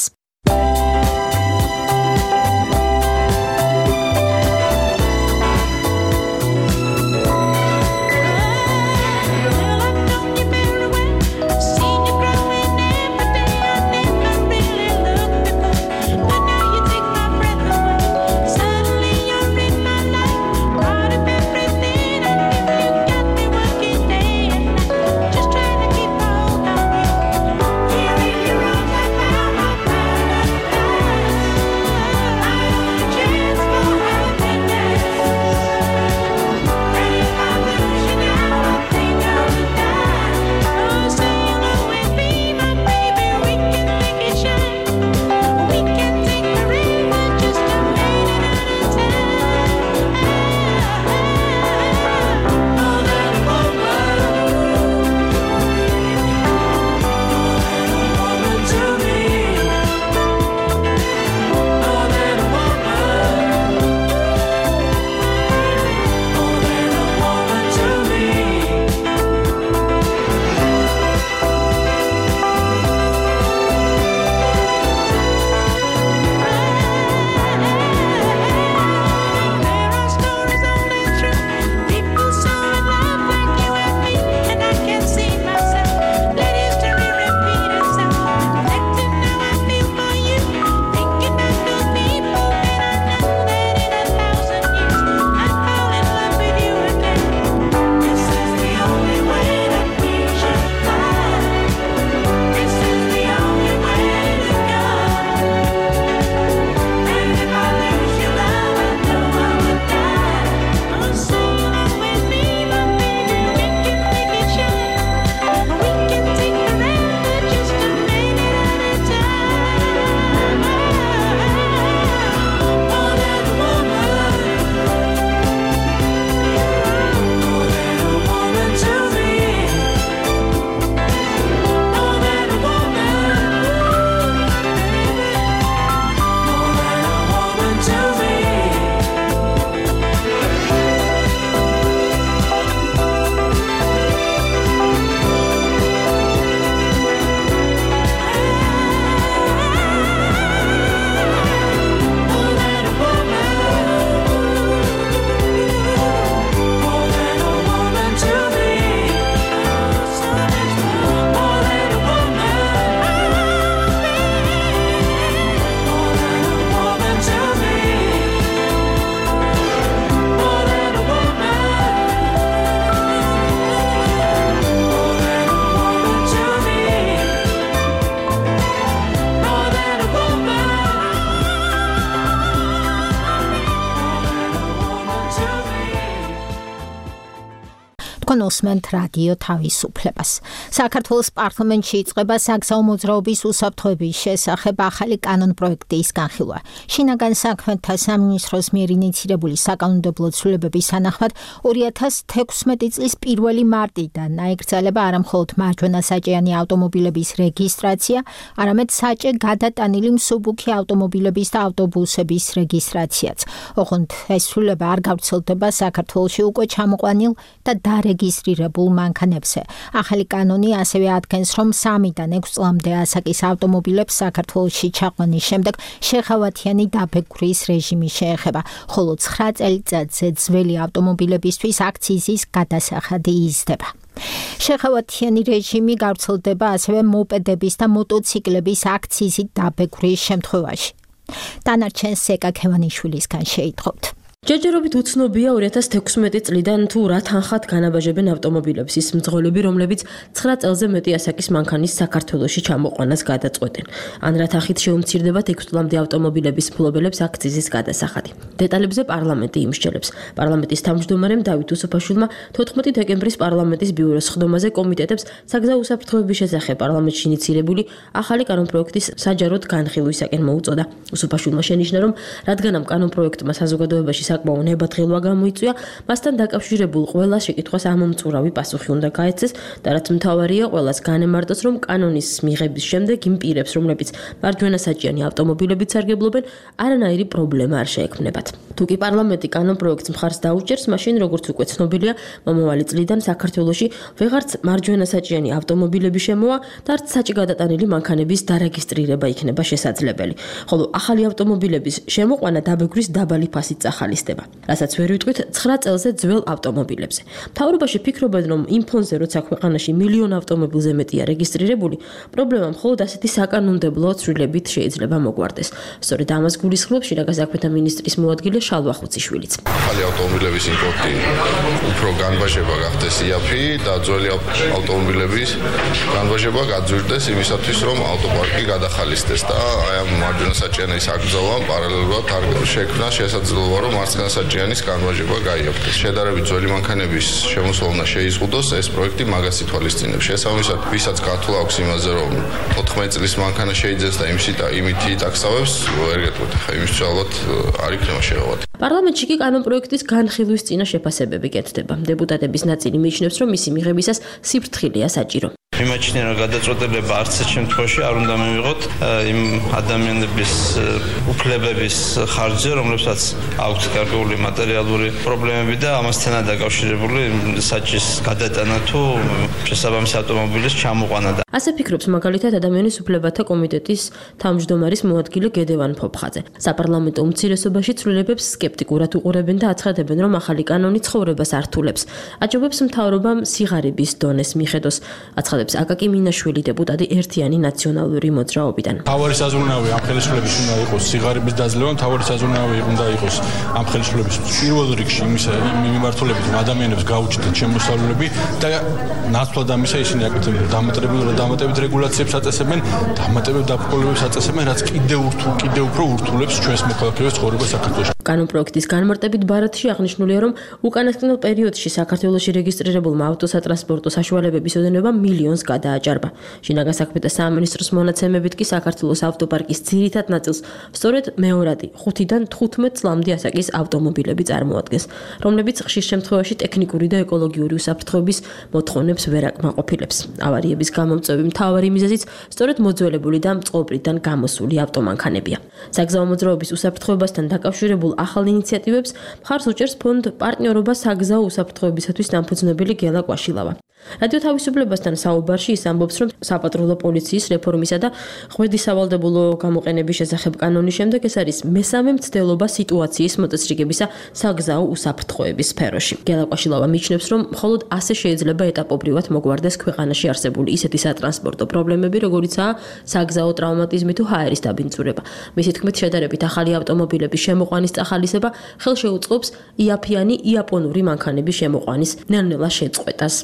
თქვენ უსმენთ რადიო თავისუფლებას. საქართველოს პარლამენტში იწყება საგზაო მოძრაობის უსაფრთხოების შესახებ ახალი კანონპროექტის განხილვა. შინაგან საქმეთა სამინისტროს მიერ ინიცირებული საკანონმდებლო ცვლილებების თანახმად ორი ათას თექვსმეტი წლის პირველი მარტიდან აეკრძალება არა მხოლოდ მარჯვენა საჭიანი ავტომობილების რეგისტრაცია, არამედ საჭე გადატანილი მსუბუქი ავტომობილების და ავტობუსების რეგისტრაციაც. ოღონდ ეს ცვლილება არ გავრცელდება საქართველოში უკვე ჩამოყვანილ და დარეგისტრირებულ მანქანებზე. ახალი კანონი ასევე ადგენს, რომ სამიდან ექვს წლამდე ასაკის ავტომობილებს საქართველოში ჩაყვანის შემდეგ შეხავათიანი დაბეგვრის რეჟიმი შეეხება, ხოლო ცხრა წელიწადზე ძველი ავტომობილებისთვის აქციზის გადასახადი იზრდება. შეხავათიანი რეჟიმი გავრცელდება ასევე მოპედების და მოტოციკლების აქციზით დაბეგვრის შემთხვევაში. დანარჩენს ზეკა ქევანიშვილისგან შეითხოვთ. ჯერჯერობით უცნობია ორი ათას თექვსმეტი წლიდან თუ რა თანხად განაბაჟებენ ავტომობილებს ის მძღოლები, რომლებიც ცხრა წელზე მეტი ასაკის მანქანის საქართველოში ჩამოყვანას გადაწყვეტენ. ან რა თანხით შეუმცირდებათ ექვს წლამდე ავტომობილების მფლობელებს აქციზის გადასახადი. დეტალებზე პარლამენტი იმსჯელებს. პარლამენტის თავმჯდომარემ დავით უსუფაშვილმა თოთხმეტი დეკემბრის პარლამენტის ბიუროს ხდომაზე კომიტეტებს საგზაო უსაფრთხოების შესახებ პარლამენტში ინიცირებული ახალი კანონპროექტის საჯაროდ განხილვისაკენ მოუწოდა. უსუფაშვილმა შენიშნა, რომ რადგან ამ კანონპროექტმა საზოგადოებაში საკმაო ნებადღელვა გამოიწვია, მასთან დაკავშირებულ ყველა შეკითხვას ამომწურავი პასუხი უნდა გაეცეს და რაც მთავარია, ყველას განემარტოს, რომ კანონის მიღების შემდეგ იმ პირებს, რომლებიც მარჯვენა საჭიანი ავტომობილებით სარგებლობენ, არანაირი პრობლემა არ შეექმნებათ. თუ კი პარლამენტი კანონპროექტს მხარს დაუჭერს, მაშინ როგორც უკვე ცნობილია, მომავალი წლიდან საქართველოში ვეღარც მარჯვენა საჭიანი ავტომობილები შემოვა და არც საჭი გადატანილი მანქანების დარეგისტრირება იქნება შესაძლებელი. ხოლო ახალი ავტომობილების შემოყვანა დაბეგვრის დაბალი ფასით ახალისდება, რასაც ვერ ვიტყვით ცხრა წელზე ძველ ავტომობილებზე. მთავრობაში ფიქრობენ, რომ იმ ფონზე, როცა ქვეყანაში მილიონ ავტომობილზე მეტია რეგისტრირებული, პრობლემა მხოლოდ ასეთი საკანონმდებლო ცვლილებით შეიძლება მოგვარდეს. სწორედ ამას გულისხმობს შინაგან საქმეთა მინისტრის მოადგილე შალვა ხუციშვილიც. ახალი ავტომობილების იმპორტი უფრო განვაჟება გახდეს იაფი და ძველი ავტომობილების განვაჟება გაძვირდეს იმისათვის, რომ ავტოპარკი გადახალისდეს და აი ამ მარჯვენა საჭიანის აკრძალვამ პარალელურად არ შექმნა შესაძლებლობა, რომ მარცხენა საჭიანის განვაჟება გაიაფრეს. შედარებით ძველი მანქანების შემოსვლანა შეიზღუდოს, ეს პროექტი მაგას ითვალისწინებს. შესაბამისად, ვისაც გათვლა აქვს იმაზე, რომ თოთხმეტი წლის მანქანა შეიძენს და იმის და იმითი იტაქსავებს, ვერ გეტყვით, ხა იმისთვის ალბათ არ იქნება შეღავათი. პარლამენტში კი კანონპროექტის განხილვის წინა შეფასებები კეთდება. დეპუტატების ნაწილი მიიჩნევს, რომ მისი მიღებისას სიფრთხილეა საჭირო. მიმაჩნია, რომ გადაწყვეტილება არც ერთ შემთხვევაში არ უნდა მივიღოთ იმ ადამიანების უფლებების ხარჯზე, რომლებსაც აქვთ გარკვეული მატერიალური პრობლემები და ამასთანაც დაკავშირებული საჭის გადატანა თუ შესაბამის ავტომობილის ჩამოყვანა. ასე ფიქრობს მაგალითად ადამიანის უფლებათა კომიტეტის თავმჯდომარის მოადგილე გედევან ფოფხაძე. საპარლამენტო უმცირესობაში ცვლილებებს სკეპტიკურად უყურებენ და აცხადებენ, რომ ახალი კანონი ცხოვრებას ართულებს. აჯობებს მთავრობამ სიღარიბის დონეს მიხედოს. აცხადებს აკაკი მინაშვილი დეპუტატი ერთიანი ნაციონალური მოძრაობიდან. თავარი საზრუნავი ამ ხელისუფლების უნდა იყოს სიღარიბის დაძლევა, თავარი საზრუნავი უნდა იყოს ამ ხელისუფლების პირველ რიგში იმის მიმართულებით, რომ ადამიანებს გაუჩნდათ შემოსავლები და ნაცვლად ამისა ისინი აკეთებენ დამატებულ დამატებით რეგულაციებს აწესებენ, დამატებებით დაფუძნებებს აწესებენ, რაც კიდევ ურთულ კიდევ უფრო ურთულებს ჩვენს მოქალაქეებს ცხოვრებას საქართველოში. კანონპროექტის განმარტებით ბარათში აღნიშნულია, რომ უკანასკნელ პერიოდში საქართველოში რეგისტრირებულმა ავტოსატრანსპორტო საშუალებების ოდენობა მილიონს გადააჭარბა. შინაგან საქმეთა სამინისტროს მონაცემებით კი საქართველოს ავტოპარკის ძირითად ნაწილს სწორედ მეორადი ხუთიდან თხუთმეტ წლამდე ასაკის ავტომობილები წარმოადგენს, რომლებიც ხშირ შემთხვევაში ტექნიკური და ეკოლოგიური უსაფრთხოების მოთხოვნებს ვერ აკმაყოფილებს. ავარიების გამომწვევი მთავარი მიზეზიც სწორედ მოძველებული და მწყობრიდან გამოსული ავტომანქანებია. საგზაო მოძრაობის უსაფრთხოებასთან დაკავშირებულ ახალ ინიციატივებს მხარს უჭერს ფონდ პარტნიორობა საგზაო უსაფრთხოებისათვის დამფუძნებელი გელა კვაშილავა. რადიო თავისუფლებასთან საუბარში ის ამბობს, რომ საპატრულო პოლიციის რეფორმისა და ღვედის სავალდებულო გამოყენების შესახებ კანონის შემდეგ ეს არის მესამე მცდელობა სიტუაციის მოწესრიგებისა საგზაო უსაფრთხოების სფეროში. გელა კვაშილავა მიიჩნევს, რომ მხოლოდ ასე შეიძლება ეტაპობრივად მოგვარდეს ქვეყანაში არსებული ისეთი სატრანსპორტო პრობლემები, როგორიცაა საგზაო ტრავმატიზმი თუ ჰაერის დაბინძურება. მისი თქმით, შედარებით ახალი ავტომობილების შემოყვანის წახალისება ხელშეუწყობს იაფიანი იაპონური მანქანების შემოყვანის ნელ-ნელა შეწყვეტას ქვეყანაში.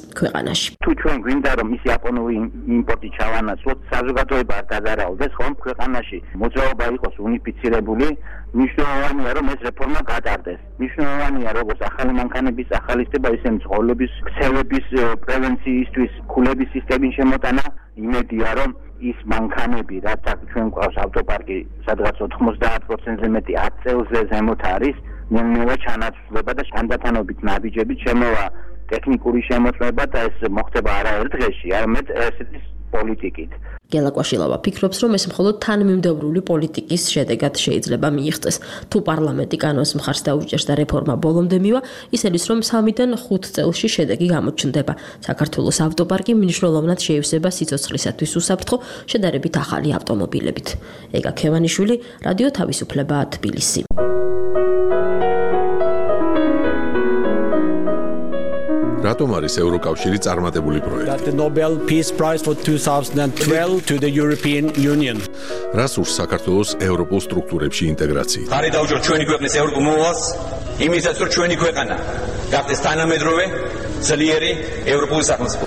ქვეყანაში. თუ ჩვენ გვინდა რომ ის იაპონური იმპორტი ჩავანაცვლოთ, საზოგადოება არ დაზარალდეს, ხომ ქვეყანაში მოძრაობა იყოს უნიფიცირებული, მნიშვნელოვანია რომ ეს რეფორმა გატარდეს. მნიშვნელოვანია როგორც ახალი მანქანების ახალისება, ისე მძღოლების, ქცევების პრევენციისთვის ქულების სისტემის შემოტანა. იმედია რომ ის მანქანები, რაც ჩვენ გვყავს ავტოპარკი, სადღაც ოთხმოცდაათ პროცენტზე მეტი ათ წელზე ზემოთ არის, ნელ-ნელა ჩანაცვლება და თანდათანობით ნაბიჯებით შემოვა ტექნიკური შემოწმება და ეს მოხდება არა ერთ დღეში, არამედ ესეთი პოლიტიკით. გელა კვაშილავა ფიქრობს, რომ ეს მხოლოდ თანმიმდევრული პოლიტიკის შედეგად შეიძლება მიიღწეს. თუ პარლამენტი კანონს მხარს დაუჭერს და რეფორმა ბოლომდე მივა, ისედის რომ სამიდან ხუთ წელში შედეგი გამოჩნდება. საქართველოს ავტოპარკი მნიშვნელოვნად შეივსება სიცოცხლისათვის უსაფრთხო შედარებით ახალი ავტომობილებით. ეგა ქევანიშვილი, რადიო თავისუფლება, თბილისი. რატომ არის ევროკავშირი წარმატებული პროექტი? The Nobel Peace Prize for twenty twelve to the European Union. რას ურს საქართველოს ევროპულ სტრუქტურებში ინტეგრაციით? ხარი დაუჭერთ ჩვენი ქვეყნის ევროპულ მოვალს, იმისაც რომ ჩვენი ქვეყანა გახდეს თანამედროვე, ძლიერი ევროპული სახელმწიფო.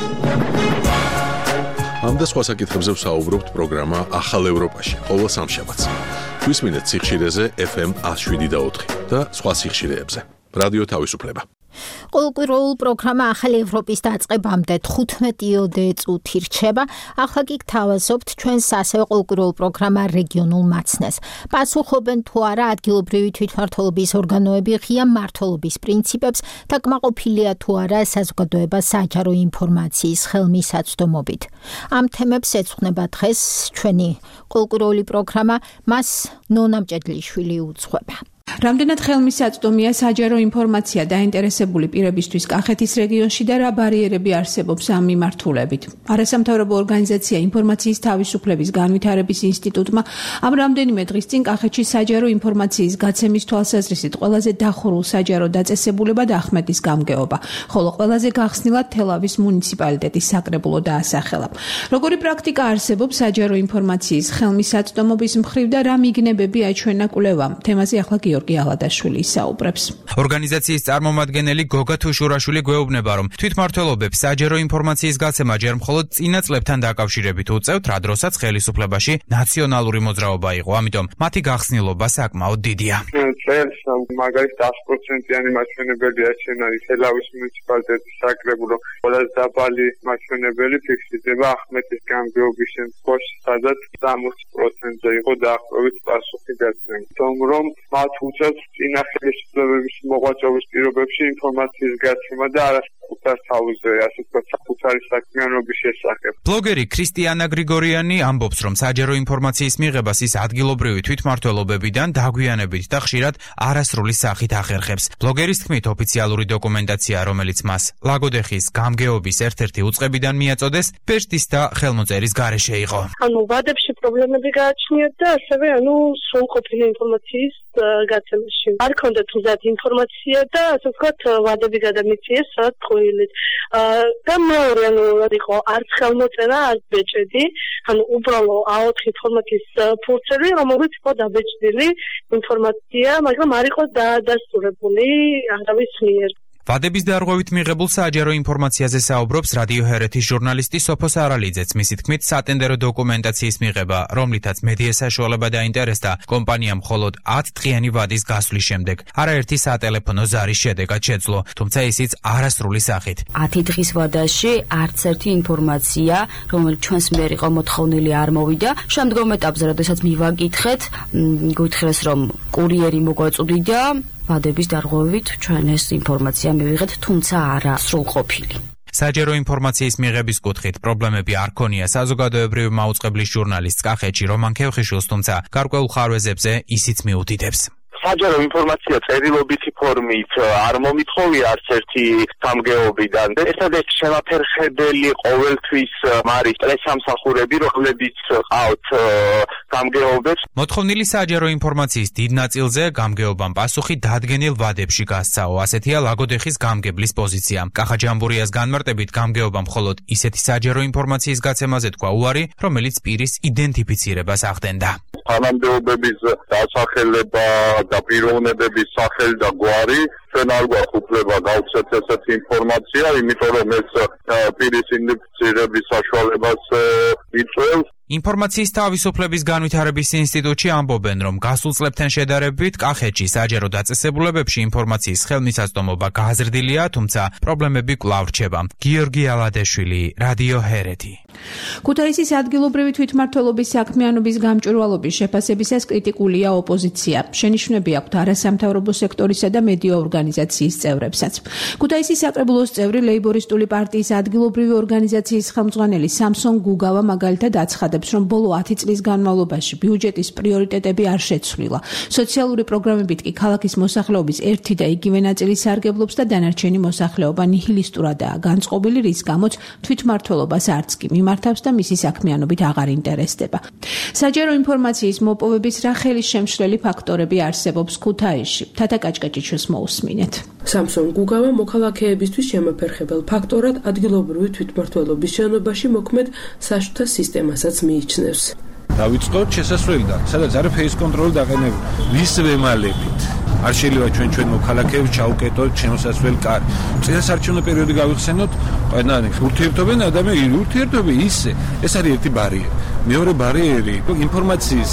ამ და სხვა საკითხებზე ვსაუბრობთ პროგრამა ახალ ევროპაში, ყოველ სამშაბათს. გვისმინეთ სიხშირეზე ეფ ემ one oh seven და ოთხი და სხვა სიხშირეებზე. რადიო თავისუფლება. ყოველკვირეულ პროგრამა ახალი ევროპის დაწყებამდე თხუთმეტი წუთი რჩება. ახლა კი გთავაზობთ ჩვენს ასევე ყოველკვირეულ პროგრამა რეგიონულ მაცნეს. პასუხობენ თუ არა ადგილობრივი თვითმმართველობის ორგანოები ღია მმართველობის პრინციპებს და კმაყოფილია თუ არა საზოგადოება საჯარო ინფორმაციის ხელმისაწვდომობით. ამ თემებს ეძღვნება დღეს ჩვენი ყოველკვირეული პროგრამა, მას ნონა მჭედლიშვილი უძღვება. რამდენად ხელმისაწვდომია საჯარო ინფორმაცია დაინტერესებული პირებისთვის კახეთის რეგიონში და რა ბარიერები არსებობს ამ მიმართულებით. არასამთავრობო ორგანიზაცია ინფორმაციის თავისუფლების განვითარების ინსტიტუტმა ამ რამდენიმე დღის წინ კახეთში საჯარო ინფორმაციის გაცემის თვალსაზრისით ყველაზე დახურულ საჯარო დაწესებულებად ახმეტის გამგეობა, ხოლო ყველაზე გახსნილად თელავის მუნიციპალიტეტის საკრებულო დაასახელა. როგორი პრაქტიკა არსებობს საჯარო ინფორმაციის ხელმისაწვდომობის მხრივ და რა მიგნებები აჩვენა კვლევამ? თემაზე ახლა გიორგი ალადაშვილი ისაუბრებს. ორგანიზაციის წარმომადგენელი გოგა თუშურაშვილი გვეუბნება, რომ თვითმმართველობებს საჯარო ინფორმაციის გაცემა ჯერ მხოლოდ წინა წლებთან დაკავშირებით უწევთ, რა დროსაც ხელისუფლებაში ნაციონალური მოძრაობა იყო, ამიტომ მათი გახსნილობა საკმაოდ დიდია. წელს მაგალითად one hundred პროცენტიანი მაჩვენებელი აჩვენა თელავის მუნიციპალიტეტის საკრებულო, ყველაზე დაბალი მაჩვენებელი ფიქსირდება ახმეტის გამგეობის შემთხვევაში, სადაც სამოცი პროცენტზე იყო დაახლოებით პასუხი გაცემა. თუმცა რომ მათ უწევთ წინა ხელისუფლებების მოღვაწეობის პირობებში ინფორმაციის გაცემა და არასაკუთარ თავზე, ასე ვთქვათ, საკუთარი საქმიანობის შესახებ. ბლოგერი ქრისტიანა გრიგორიანი ამბობს, რომ საჯარო ინფორმაციის მიღებას ის ადგილობრივი თვითმმართველობებიდან დაგვიანებით და ხშირად არასრული სახით ახერხებს. ბლოგერის თქმით, ოფიციალური დოკუმენტაცია, რომელიც მას ლაგოდეხის გამგეობის ერთ-ერთი უწყებიდან მიაწოდეს, პეშტის და ხელმოწერის გარეშე იყო. ანუ ვადებში პრობლემები გააჩნიათ და ასევე ანუ სრულყოფილი ინფორმაციის გაცემაში. არ ქონდათ უზად ინფორმაცია და ასე ვთქვათ ვადები გადამიწიეს სადაც ყვილით. და მეორე ანუ იყო არც ხელმოწერა, არც ბეჭედი, ანუ უბრალო A four ფორმატის ფურცელი, რომელიც იყო დაბეჭდილი ინფორმაცია, მაგრამ არ იყო დადასტურებული არავის მიერ. ვადების დარღვევით მიღებულ საჯარო ინფორმაციაზე საუბრობს რადიო ჰერეთის ჟურნალისტი სოფო სარალიძეც. მისი თქმით, სატენდერო დოკუმენტაციის მიღება, რომლითაც მედია საშუალება დაინტერესდა, კომპანიამ მხოლოდ ათ დღიანი ვადის გასვლის შემდეგ არაერთი სატელეფონო ზარის შედეგად შეძლო, თუმცა ისიც არასრული სახით. ათი დღის ვადაში არც ერთი ინფორმაცია, რომელიც ჩვენს მიერ იყო მოთხოვნილი, არ მოვიდა. შემდგომ ეტაპზე, როდესაც მივაკითხეთ, გვითხრეს, რომ კურიერი მოგვაწოდიდა ვადების დარღვევით ჩვენ ეს ინფორმაცია მივიღეთ, თუმცა არა სრულყოფილი. საჯარო ინფორმაციის მიღების კუთხით პრობლემები არ ქონია საზოგადოებრივი მაუწყებლის ჟურნალისტ კახეთში რომან ქევხიშვილს, თუმცა გარკვეულ ხარვეზებზე ისიც მიუთითებს. საჯარო ინფორმაცია წერილობითი ფორმით არ მომითხოვია არც ერთი გამგეობიდან. ერთადერთი შემაფერხებელი ყოველთვის არის პრესამსახურები, რომლებიც ყავთ გამგეობებს. მოთხოვნილი საჯარო ინფორმაციის დიდ ნაწილზე გამგეობამ პასუხი დადგენილ ვადებში გასცაო. ასეთია ლაგოდეხის გამგებლის პოზიცია. კახაჯამბურიას განმარტებით გამგეობამ მხოლოდ ისეთი საჯარო ინფორმაციის გაცემაზე თქვა უარი, რომელიც პირის იდენტიფიცირებას ახდენდა. თანამდებობების დასახელება და და პიროვნებების სახელი და გვარი ჩვენ არ გვაქვს უფლება გავხსნათ ესეთი ინფორმაცია, იმიტომ რომ ეს პირის იდენტიფიცირების საშუალებას იწვევს. ინფორმაციის თავისუფლების განვითარების ინსტიტუტში ამბობენ, რომ გასულ წლებთან შედარებით კახეთში საჯარო დაწესებულებებში ინფორმაციის ხელმისაწვდომობა გაზრდილია, თუმცა პრობლემები კვლავ რჩება. გიორგი ალადეშვილი, რადიო ჰერეთი. ქუთაისის ადგილობრივი თვითმმართველობის საქმიანობის გამჭვირვალობის შეფასებისას კრიტიკულია ოპოზიცია. შენიშვნები აქვთ არასამთავრობო სექტორისა და მედია ორგანიზაციის წევრებსაც. ქუთაისის საკრებულოს წევრი ლეიბორისტული პარტიის ადგილობრივი ორგანიზაციის ხელმძღვანელი სამსონ გუგავა მაგალითად აცხადებს, რომ ბოლო ათი წლის განმავლობაში ბიუჯეტის პრიორიტეტები არ შეცვლილა. სოციალური პროგრამებით კი ქალაქის მოსახლეობის ერთი და იგივე ნაწილი სარგებლობს და დანარჩენი მოსახლეობა ნიჰილისტურადაა განწყობილი, რის გამოც თვითმმართველობას არც კი მიმართავს და მისი საქმიანობით აღარ ინტერესდება. საჯარო ინფორმაციის მოპოვების რა ხელისშემშლელი ფაქტორები არსებობს ქუთაისში? თათა კაჭკაჭიჩოს მოусმინეთ. სამსონ გუგავა მოქალაქეებისთვის შემოფერხებელ ფაქტორად ადგილობრივი თვითმმართველობის შენობაში მოქმედ საშუთა სისტემასაც მიიჩნევს. დავიწყოთ შესასვლელიდან, სადაც არის ფეის კონტროლი დაყენებული. ვის ვემალებით? არ შეიძლება ჩვენ ჩვენ მოქალაქეებს ჩაუკეტოთ შემოსასვლელ კარი. წინასარჩევნო პერიოდი გავიხსენოთ, ყველანი ურთიერთობენ ადამიანები, ურთიერთობი ისე, ეს არის ერთი ბარიერი. მეორე ბარიერი, ინფორმაციის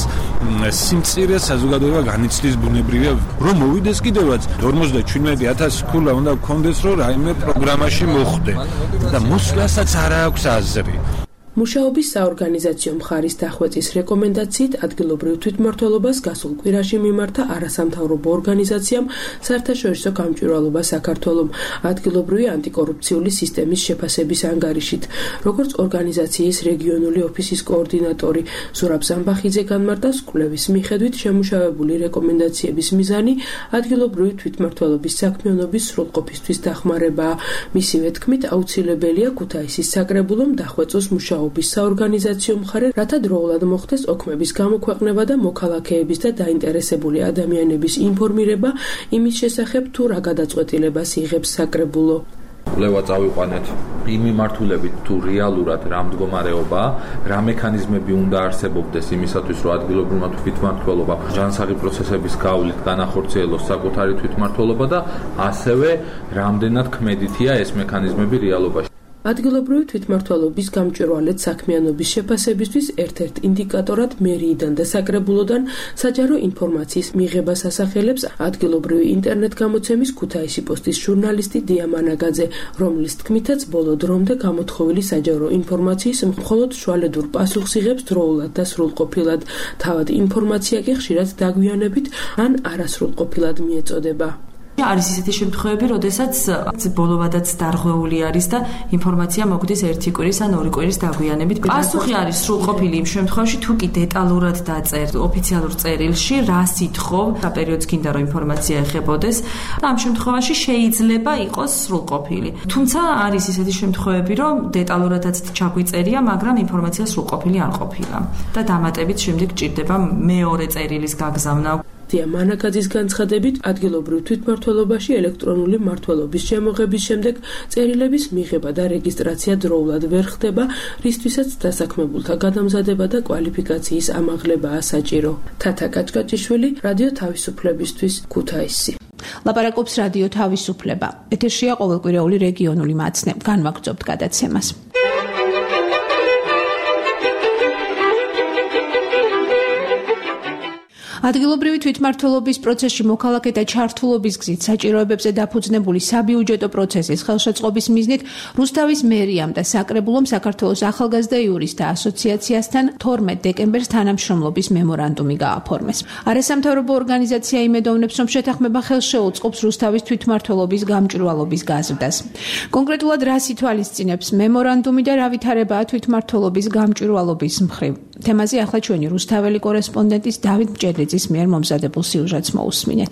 სიმწირე საზოგადოება განიცდის ბუნებრივია, რომ მოვიდეს კიდევაც ორმოცდაჩვიდმეტი ათასი ქულა უნდა გქონდეს, რომ რაიმე პროგრამაში მოხვდე და მოსვლასაც არ აქვს აზრი. მუშაობის საორგანიზაციო მხარის დახვეწის რეკომენდაციით ადგილობრივ თვითმმართველობას გასულ კვირაში მიმართა არასამთავრობო ორგანიზაციამ საერთაშორისო გამჭვირვალობა საქართველომ ადგილობრივი ანტიკორუფციული სისტემის შეფასების ანგარიშით. როგორც ორგანიზაციის რეგიონული ოფისის координаტორი ზურაბ ზამბახიძე განმარტავს, კვლევის მიხედვით შემუშავებული რეკომენდაციების მიზანი ადგილობრივი თვითმმართველობის საქმიანობის სრულყოფისთვის დახმარებაა. მისივე თქმით, აუცილებელია ქუთაისის საკრებულომ დახვეწოს მუშაობა საორგანიზაციო მხარე, რათა დროულად მოხდეს ოქმების გამოქვეყნება და მოქალაქეების და დაინტერესებული ადამიანების ინფორმირება იმის შესახებ, თუ რა გადაწყვეტილებას იღებს საკრებულო. კვლევა წავიყვანეთ იმ მიმართულებით, თუ რეალურად რა მდგომარეობაა, რა მექანიზმები უნდა არსებობდეს იმისათვის, რომ ადგილობრივმა თვითმმართველობა ჯანსაღი პროცესების გავლით განახორციელოს საკუთარი თვითმმართველობა და ასევე რამდენად ქმედითია ეს მექანიზმები რეალობაში. ადგილობრივი თვითმმართველობის გამჭვირვალედ საქმიანობის შეფასებისთვის ერთ-ერთ ინდიკატორად მერიიდან და საკრებულოდან საჯარო ინფორმაციის მიღებას ასახელებს ადგილობრივი ინტერნეტ გამოცემის ქუთაისი პოსტის ჟურნალისტი დია მანაგაძე, რომლის თქმითაც ბოლო დრომდე გამოთხოვილი საჯარო ინფორმაციის მხოლოდ შუალედურ პასუხს იღებს დროულად და სრულყოფილად, თავად ინფორმაცია კი ხშირად დაგვიანებით ან არასრულყოფილად მიეწოდება. არის ისეთი შემთხვევები, როდესაც ბოლოვადაც დარღვეული არის და ინფორმაცია მოგვდის ერთი კვირის ან ორი კვირის დაგვიანებით. პასუხი არის სრულყოფილი იმ შემთხვევაში, თუ კი დეტალურად დაწერ ოფიციალურ წერილში, რა სითხოვ, რა პერიოდს გინდა რომ ინფორმაცია ეხებოდეს, და ამ შემთხვევაში შეიძლება იყოს სრულყოფილი. თუმცა არის ისეთი შემთხვევები, რომ დეტალურადაც ჩაგვიწერია, მაგრამ ინფორმაცია სრულყოფილი არ ყოფილა და დამატებით შემდეგ ჭირდება მეორე წერილის გაგზავნა. დია მანაგაძის განცხადებით, ადგილობრივ თვითმმართველობაში ელექტრონული მმართველობის შემოღების შემდეგ წერილების მიღება და რეგისტრაცია დროულად ვერ ხდება, რისთვისაც დასაქმებულთა გადამზადება და კვალიფიკაციის ამაღლებაა საჭირო. თათა კაჭკაჭიშვილი, რადიო თავისუფლებისთვის, ქუთაისი. ლაპარაკობს რადიო თავისუფლება. ეთერშია ყოველკვირეული რეგიონული მაცნე. განვაგრძობთ გადაცემას. ადგილობრივი თვითმმართველობის პროცესში მოქალაქეთა ჩართულობის გზით საჭიროებებზე დაფუძნებული საბიუჯეტო პროცესის ხელშეწყობის მიზნით რუსთავის მერიამ და საკრებულომ საქართველოს ახალგაზრდა იურისტთა ასოციაციასთან თორმეტ დეკემბერს თანამშრომლობის მემორანდუმი გააფორმეს. არასამთავრობო ორგანიზაცია იმედოვნებს, რომ შეთანხმება ხელს შეუწყობს რუსთავის თვითმმართველობის გამჭვირვალობის გაზრდას. კონკრეტულად რას ითვალისწინებს მემორანდუმი და რა ვითარებაა თვითმმართველობის გამჭვირვალობის მხრივ? თემაზე ახლა ჩვენი რუსთაველი კორესპონდენტის დავით მჭედლიძის მიერ მომზადებულ სიუჟეტს მოусმინეთ.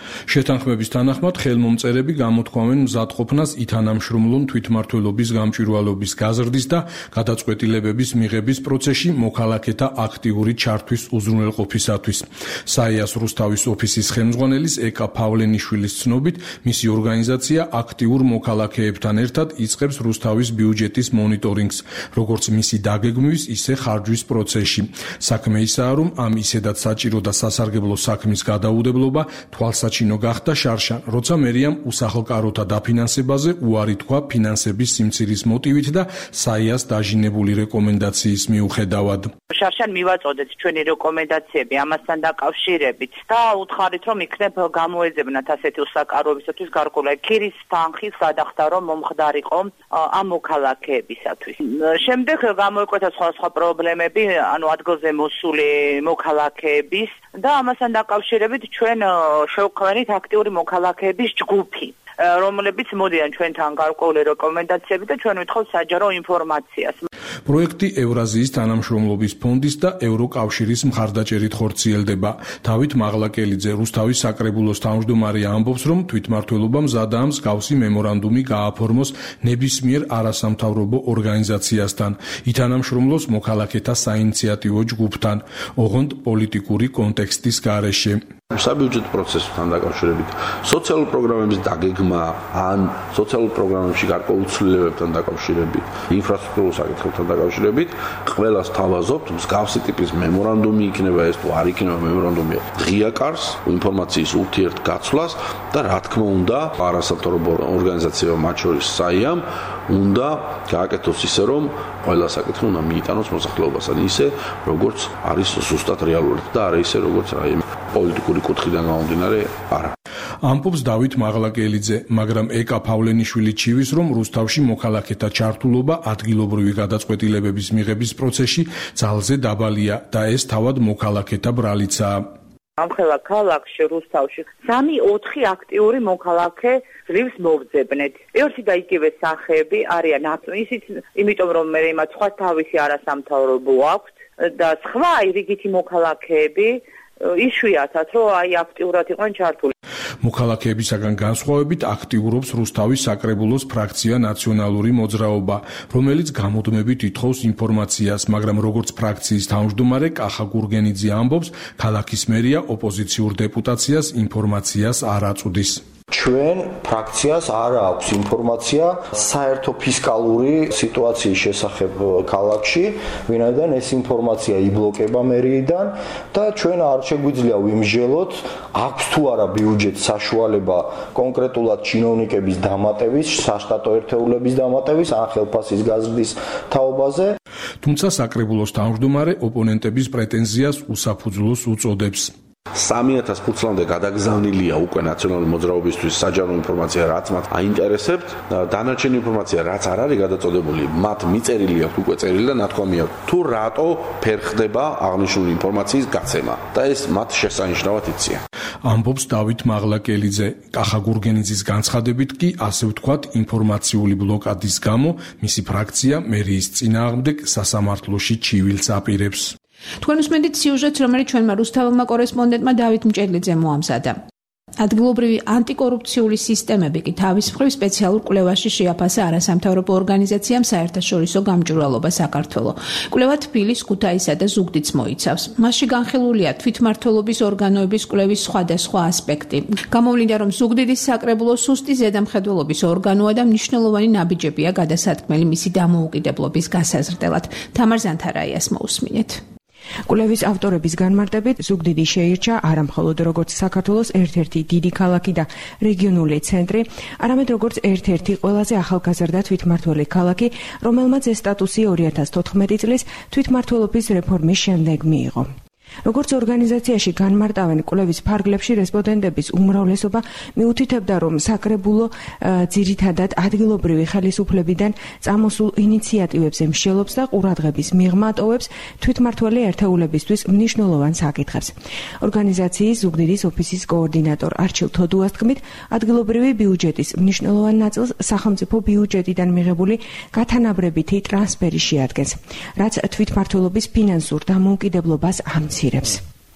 შეთანხმების თანახმად ხელმომწერები გამოთქვამენ მზადყოფნას ითანამშრომლონ თვითმმართველობის გამჭვირვალობის გაზრდის და გადაწყვეტილებების მიღების პროცესში მოქალაქეთა აქტიური ჩართვის უზრუნველყოფისათვის. საიას რუსთავის ოფისის ხელმძღვანელის ეკა პავლენიშვილის ცნობით, მისი ორგანიზაცია აქტიურ მოქალაქეებთან ერთად იწყებს რუსთავის ბიუჯეტის მონიტორინგს, როგორც მისი დაგეგმვის, ისე ხარჯვის პროცესში. საქმე ისაა, რომ ამ ისედაც საჭირო და სასარგებლო საქმის გადაუდებლობა თვალსაჩინო გახდა შარშან, როცა მერიამ უსახლკაროთა დაფინანსებაზე უარი თქვა ფინანსების სიმცირის მოტივით და საიას დაჟინებული რეკომენდაციის მიუხედავად. შარშან მივაწოდეთ ჩვენი რეკომენდაციები ამასთან დაკავშირებით და უთხარით, რომ იქნებ გამოეძებნათ ასეთი უსაკაროებისათვის გარკვეული ქირის თანხის გადახდა, რომ მომხდარიყო ამ მოქალაქეებისათვის. შემდეგ გამოიკვეთა სხვადასხვა პრობლემები, ანუ ადგილზე მოსული მოქალაქეების და ამასთან დაკავშირებით ჩვენ შევქმნით აქტიური მოქალაქეების ჯგუფი, რომლებიც მოდიან ჩვენთან გარკვეული რეკომენდაციები და ჩვენ ვითხოვთ საჯარო ინფორმაციას. პროექტი ევრაზიის თანამშრომლობის ფონდის და ევროკავშირის მხარდაჭერით ხორციელდება. დავით მაღლაკელიძე, რუსთავის საკრებულოს თავმჯდომარე, ამბობს, რომ თვითმმართველობამ მზადაა მსგავსი მემორანდუმი გააფორმოს ნებისმიერ არასამთავრობო ორგანიზაციასთან, ითანამშრომლოს მოქალაქეთა საინიციატივო ჯგუფთან, ოღონდ პოლიტიკური კონტექსტის გარეშე. საბიუჯეტო პროცესთან დაკავშირებით, სოციალურ პროგრამების დაგეგმა ან სოციალურ პროგრამებში გარკვეულ ცვლილებებთან დაკავშირებით, ინფრასტრუქტურულ საკითხებთან დაკავშირებით, ყველას თავაზობთ მსგავსი ტიპის მემორანდუმი იქნება ეს თუ არ იქნება მემორანდუმი, ღია კარს, ინფორმაციის ურთიერთგაცვლას და რა თქმა უნდა, არასამთავრობო ორგანიზაციებმა, მათ შორის საიამ, უნდა გააკეთოს ისე, რომ ყველა საკითხი უნდა მიიტანოს მოსახლეობასთან ისე, როგორც არის ზუსტად რეალურად და არა ისე, როგორც რაიმე პოლიტიკური კუთხიდან გამომდინარე არა. ამბობს დავით მაღლაკელიძე, მაგრამ ეკა პავლენიშვილი ჩივის, რომ რუსთავში მოქალაქეთა ჩართულობა ადგილობრივი გადაწყვეტილებების მიღების პროცესში ძალზე დაბალია და ეს თავად მოქალაქეთა ბრალიცაა. ამხელა ქალაქში რუსთავში სამი ოთხი აქტიური მოქალაქე ძლივს მოვძებნეთ. ერთი და იგივე სახეები არიან ისიც, იმიტომ რომ მე იმათ სხვა თავისი არასამთავრობო აქვთ და სხვა რიგითი მოქალაქეები იშვიათად რომ აი აქტიურად იყვნენ ჩართული. მოქალაქეებისაგან განსხვავებით აქტიურობს რუსთავის საკრებულოს ფრაქცია ნაციონალური მოძრაობა, რომელიც გამუდმებით ითხოვს ინფორმაციას, მაგრამ როგორც ფრაქციის თავმჯდომარე კახა გურგენიძე ამბობს, ქალაქის მერია ოპოზიციურ დეპუტაციას ინფორმაციას არ აწვდის. ჩვენ ფრაქციას არ აქვს ინფორმაცია საერთო ფისკალური სიტუაციის შესახებ ქალაქში, ვინაიდან ეს ინფორმაცია იბლოკება მერიიდან და ჩვენ არ შეგვიძლია ვიმსჯელოთ, აქვს თუ არა ბიუჯეტ საშუალება კონკრეტულად ჩინოვნიკების დამატების, საშტატო ერთეულების დამატების, ან ხელფასის გაზრდის თაობაზე. თუმცა საკრებულოს თავმჯდომარე ოპონენტების პრეტენზიას უსაფუძვლოს უწოდებს. სამი ათას ფურცლამდე გადაგზავნილია უკვე ნაციონალური მოძრაობისთვის საჯარო ინფორმაცია, რაც მათ აინტერესებთ. დანარჩენი ინფორმაცია, რაც არ არის გადაწოდებული, მათ მიწერილი აქვს უკვე წერილი და ნათქვამი აქვს, თუ რატო ფერხდება აღნიშნული ინფორმაციის გაცემა და ეს მათ შესანიშნავად იციან. ამბობს დავით მაღლაკელიძე. კახა გურგენიძის განცხადებით კი, ასე ვთქვათ, ინფორმაციული ბლოკადის გამო მისი ფრაქცია მერიის წინააღმდეგ სასამართლოში ჩივილს აპირებს. თქვენ უსმენთ სიუჟეტს, რომელიც ჩვენმა რუსთაველმა კორესპონდენტმა დავით მჭედლიძემ მოამზადა. ადგილობრივი ანტიკორუფციული სისტემები კი თავის მხრივ სპეციალურ კვლევაში შეაფასა არასამთავრობო ორგანიზაციამ საერთაშორისო გამჭვირვალობა საქართველო. კვლევა თბილის, ქუთაისსა და ზუგდიდს მოიცავს. მასში განხილულია თვითმმართველობის ორგანოების კვლევის სხვადასხვა ასპექტი. გამოვლინდა, რომ ზუგდიდის საკრებულო სუსტი ზედამხედველობის ორგანოა და მნიშვნელოვანი ნაბიჯებია გადასათქმელი მისი დამოუკიდებლობის გასაზრდელად. თამარ ზანთარაიას მოусმინეთ. კვლევის ავტორების განმარტებით, ზუგდიდი შეირჩა არა მხოლოდ როგორც საქართველოს ერთ-ერთი დიდი ქალაქი და რეგიონული ცენტრი, არამედ როგორც ერთ-ერთი ყველაზე ახალგაზრდა თვითმმართველი ქალაქი, რომელმაც ეს სტატუსი ორი ათას თოთხმეტი წლის თვითმმართველობის რეფორმის შემდეგ მიიღო. როგორც ორგანიზაციაში განმარტავენ, კვლევის ფარგლებში რესპონდენტების უმრავლესობა მიუთითებდა, რომ საკრებულო ძირითადად ადგილობრივი ხელისუფლებიდან წამოსულ ინიციატივებზე მსჯელობს და ყურადღების მიღმა ტოვებს თვითმმართველი ერთეულებისთვის მნიშვნელოვან საკითხებს. ორგანიზაციის ზუგდიდის ოფისის კოორდინატორ არჩილ თოდუას თქმით, ადგილობრივი ბიუჯეტის მნიშვნელოვან ნაწილს სახელმწიფო ბიუჯეტიდან მიღებული გათანაბრებითი ტრანსფერი შეადგენს, რაც თვითმმართველობის ფინანსურ დამოუკიდებლობას ამცირებს.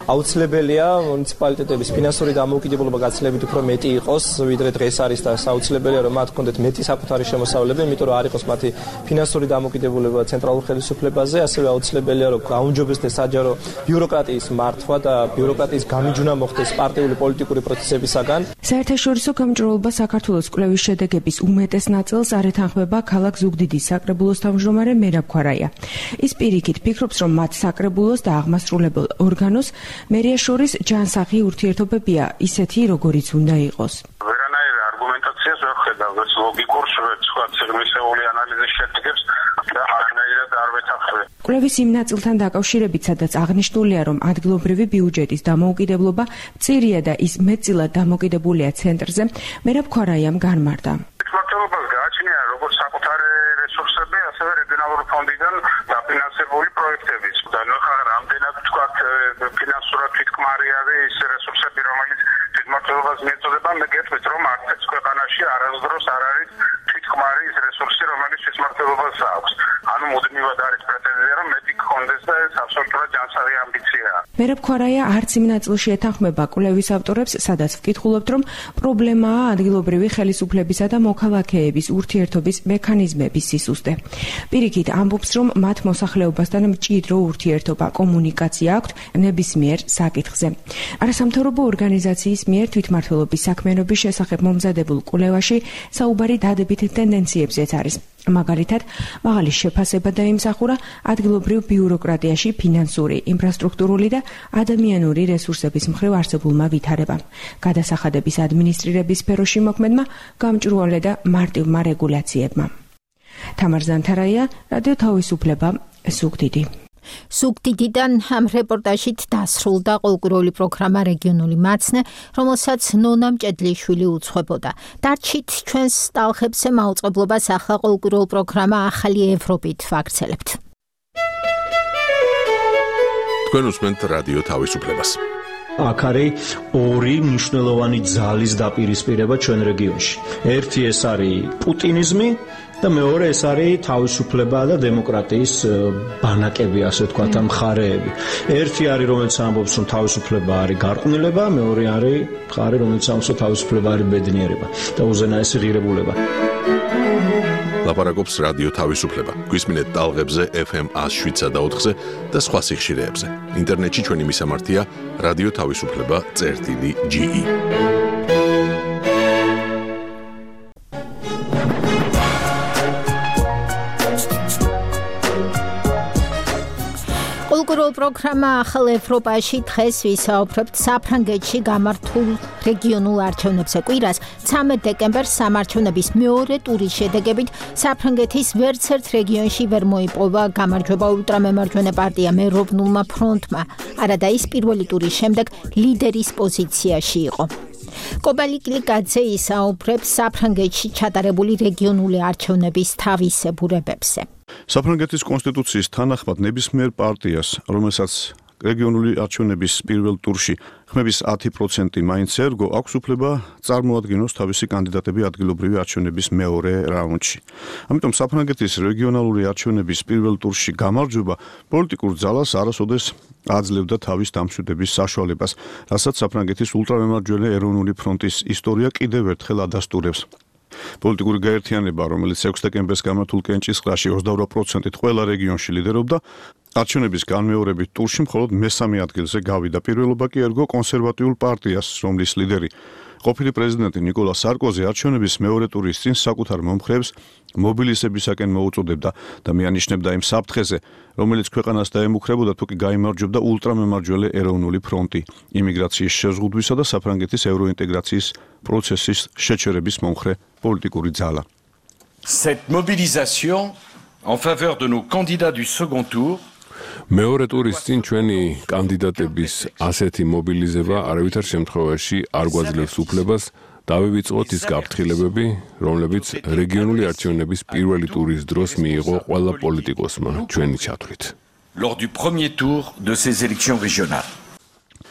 აუცილებელია მუნიციპალიტეტების ფინანსური დამოუკიდებლობა გაცილებით უფრო მეტი იყოს, ვიდრე დღეს არის და აუცილებელია რომ მათ ჰქონდეთ მეტი საკუთარი შემოსავლები, იმიტომ რომ არ იყოს მათი ფინანსური დამოუკიდებლობა ცენტრალურ ხელისუფლებაზე, ასევე აუცილებელია რომ გაუმჯობესდეს საჯარო ბიუროკრატიის მართვა და ბიუროკრატიის გამიჯვნა მოხდეს პარტიული პოლიტიკური პროცესებისაგან. საერთაშორისო გამჭვირვალობა საქართველოს კვლევის შედეგების უმეტეს ნაწილს არ ეთანხმება ქალაქ ზუგდიდის საკრებულოს თავმჯდომარე მერაბ ქვარაია. ის პირიქით ფიქრობს, რომ მათ საკრებულოს და აღმასრულებელ ორგანოს მერია შორის ჯანსაღი ურთიერთობებია ისეთი, როგორიც უნდა იყოს. ვერანაირ არგუმენტაციას ვერ ხედავ, ვერც ლოგიკურს, ვერც სხვა ციგნისეული ანალიზის შედეგებს და არანაირად არ ვეთანხმებ. კვლევის იმ ნაწილთან დაკავშირებით, სადაც აღნიშნულია, რომ ადგილობრივი ბიუჯეტის დამოუკიდებლობა მწირია და ის მეტწილად დამოკიდებულია ცენტრზე, მერაბ ქვარაიამ განმარტა. მართლობას გააჩნია როგორც საკუთარი რესურსები, ასევე რეგიონალური ფონდიდან დაფინანსებული პროექტებიც. და ნუ ხარ რამდენად ვთქვათ ფინანსურად თვითკმარი არის ის რესურსები, რომელიც თვითმმართველობას მიეწოდება, მე გეტყვით, რომ არც ქვეყანაში არასდროს არ არის თვითკმარი ის რესურსი, რომელიც თვითმმართველობას აქვს. ანუ მუდმივად არის პრეტენზია, რომ მეტი გქონდეს და ეს აბსოლუტურად ჯანსაღი ამბიციაა. მერაბ ქვარაია არც იმ ნაწილში ეთანხმება კვლევის ავტორებს, სადაც ვკითხულობთ, რომ პრობლემაა ადგილობრივი ხელისუფლებისა და მოქალაქეების ურთიერთობის მექანიზმების სისუსტე. პირიქით ამბობს, რომ მათ მოსახლეობასთან მჭიდრო ურთიერთობა, კომუნიკაცია აქვთ ნებისმიერ საკითხზე. არასამთავრობო ორგანიზაციის მიერ თვითმმართველობის საქმიანობის შესახებ მომზადებულ კვლევაში საუბარი დადებით ტენდენციებზეც არის. მაგალითად, მაღალი შეფასება დაიმსახურა ადგილობრივ ბიუროკრატიაში ფინანსური, ინფრასტრუქტურული და ადამიანური რესურსების მხრივ არსებულმა ვითარებამ. გადასახადების ადმინისტრირების სფეროში მოქმედმა გამჭვირვალე და მარტივმა რეგულაციებმა. თამარ ზანთარაია, რადიო თავისუფლება, ზუგდიდი. ზუგდიდიდან ამ რეპორტაჟით დასრულდა ყოველკვირეული პროგრამა რეგიონული მაცნე, რომელსაც ნონა მჭედლიშვილი უძღვებოდა. დარჩით ჩვენს ტალღებზე მაუწყებლობას ახლა ყოველკვირეულ პროგრამა ახალი ევროპით ვაგრძელებთ. თქვენ უსმენთ რადიო თავისუფლებას. აქ არის ორი მნიშვნელოვანი ძალის დაპირისპირება ჩვენ რეგიონში. ერთი ეს არის პუტინიზმი და მეორე ეს არის თავისუფლება და დემოკრატიის ბანაკები, ასე ვთქვათ, მხარეები. ერთი არის, რომელიც ამბობს, რომ თავისუფლება არის გარყვნილება, მეორე არის მხარე, რომელიც ამბობს, რომ თავისუფლება არის ბედნიერება და უზენაესი ღირებულება. ლაპარაკობს რადიო თავისუფლება. გვისმინეთ ტალღებზე ეფ ემ one oh seven და ოთხზე და სხვა სიხშირეებზე. ინტერნეტში ჩვენი მისამართია რადიო თავისუფლება წერტილი ჯი ი. კულტურულ პროგრამა ახალ ევროპაში დღეს ვისაუბრებთ საფრანგეთში გამართულ რეგიონულ არჩევნებზე. კვირას ცამეტ დეკემბერს სამარჩევნების მეორე ტურის შედეგებით საფრანგეთის ვერცერთ რეგიონში ვერ მოიპოვა გამარჯვება ულტრამემარჯვენე პარტია მეროვნულმა ფრონტმა, არადა ის პირველი ტურის შემდეგ ლიდერის პოზიციაში იყო. კობალი კლიკაძე ისაუბრებს საფრანგეთში ჩატარებული რეგიონული არჩევნების თავისებურებებზე. საფრანგეთის კონსტიტუციის თანახმად ნებისმიერ პარტიას, რომელსაც რეგიონული არჩევნების პირველ ტურში ხმების ათი პროცენტი მაინც ერგო, აქვს უფლება წარმოადგინოს თავისი კანდიდატები ადგილობრივი არჩევნების მეორე რაუნდში. ამიტომ საფრანგეთის რეგიონალური არჩევნების პირველ ტურში გამარჯვება პოლიტიკურ ძალას არასოდეს აძლევდა თავის დამშვიდების საშუალებას, რასაც საფრანგეთის ულტრამემარჯვენე ეროვნული ფრონტის ისტორია კიდევ ერთხელ ადასტურებს. პოლიტიკური გაერთიანება, რომელიც ექვსი დეკემბერს გამართულ კენჭისყრაში ოცდაორ პროცენტით ყველა რეგიონში ლიდერობდა, არჩევნების განმეორებით ტურში მხოლოდ მესამე ადგილზე გავიდა. პირველობა კი ერგო კონსერვატიულ პარტიას, რომლის ლიდერი ყოფილი პრეზიდენტი ნიკოლა სარკოზი არჩევნების მეორე ტურის წინ საკუთარ მომხრეებს მობილიზებისაკენ მოუწოდებდა და მიანიშნებდა იმ საფრთხეზე, რომელიც ქვეყანას დაემუქრებოდა თუ კი გაიმარჯვებდა ულტრამემარჯვენე ეროვნული ფრონტი, იმიგრაციის შეზღუდვისა და საფრანგეთის ევროინტეგრაციის პროცესის შეჩერების მომხრე პოლიტიკური ძალა. Cette mobilisation en faveur de nos candidats du second tour მეორე ტურის წინ ჩვენი კანდიდატების ასეთი მობილიზება არავითარ შემთხვევაში არ გვაძლევს უფლებას დავივიწყოთ ის გაფრთხილებები, რომლებიც რეგიონული არჩევნების პირველი ტურის დროს მიიღო ყველა პოლიტიკოსმა ჩვენი ჩათვლით. Lors du premier tour de ces élections régionales.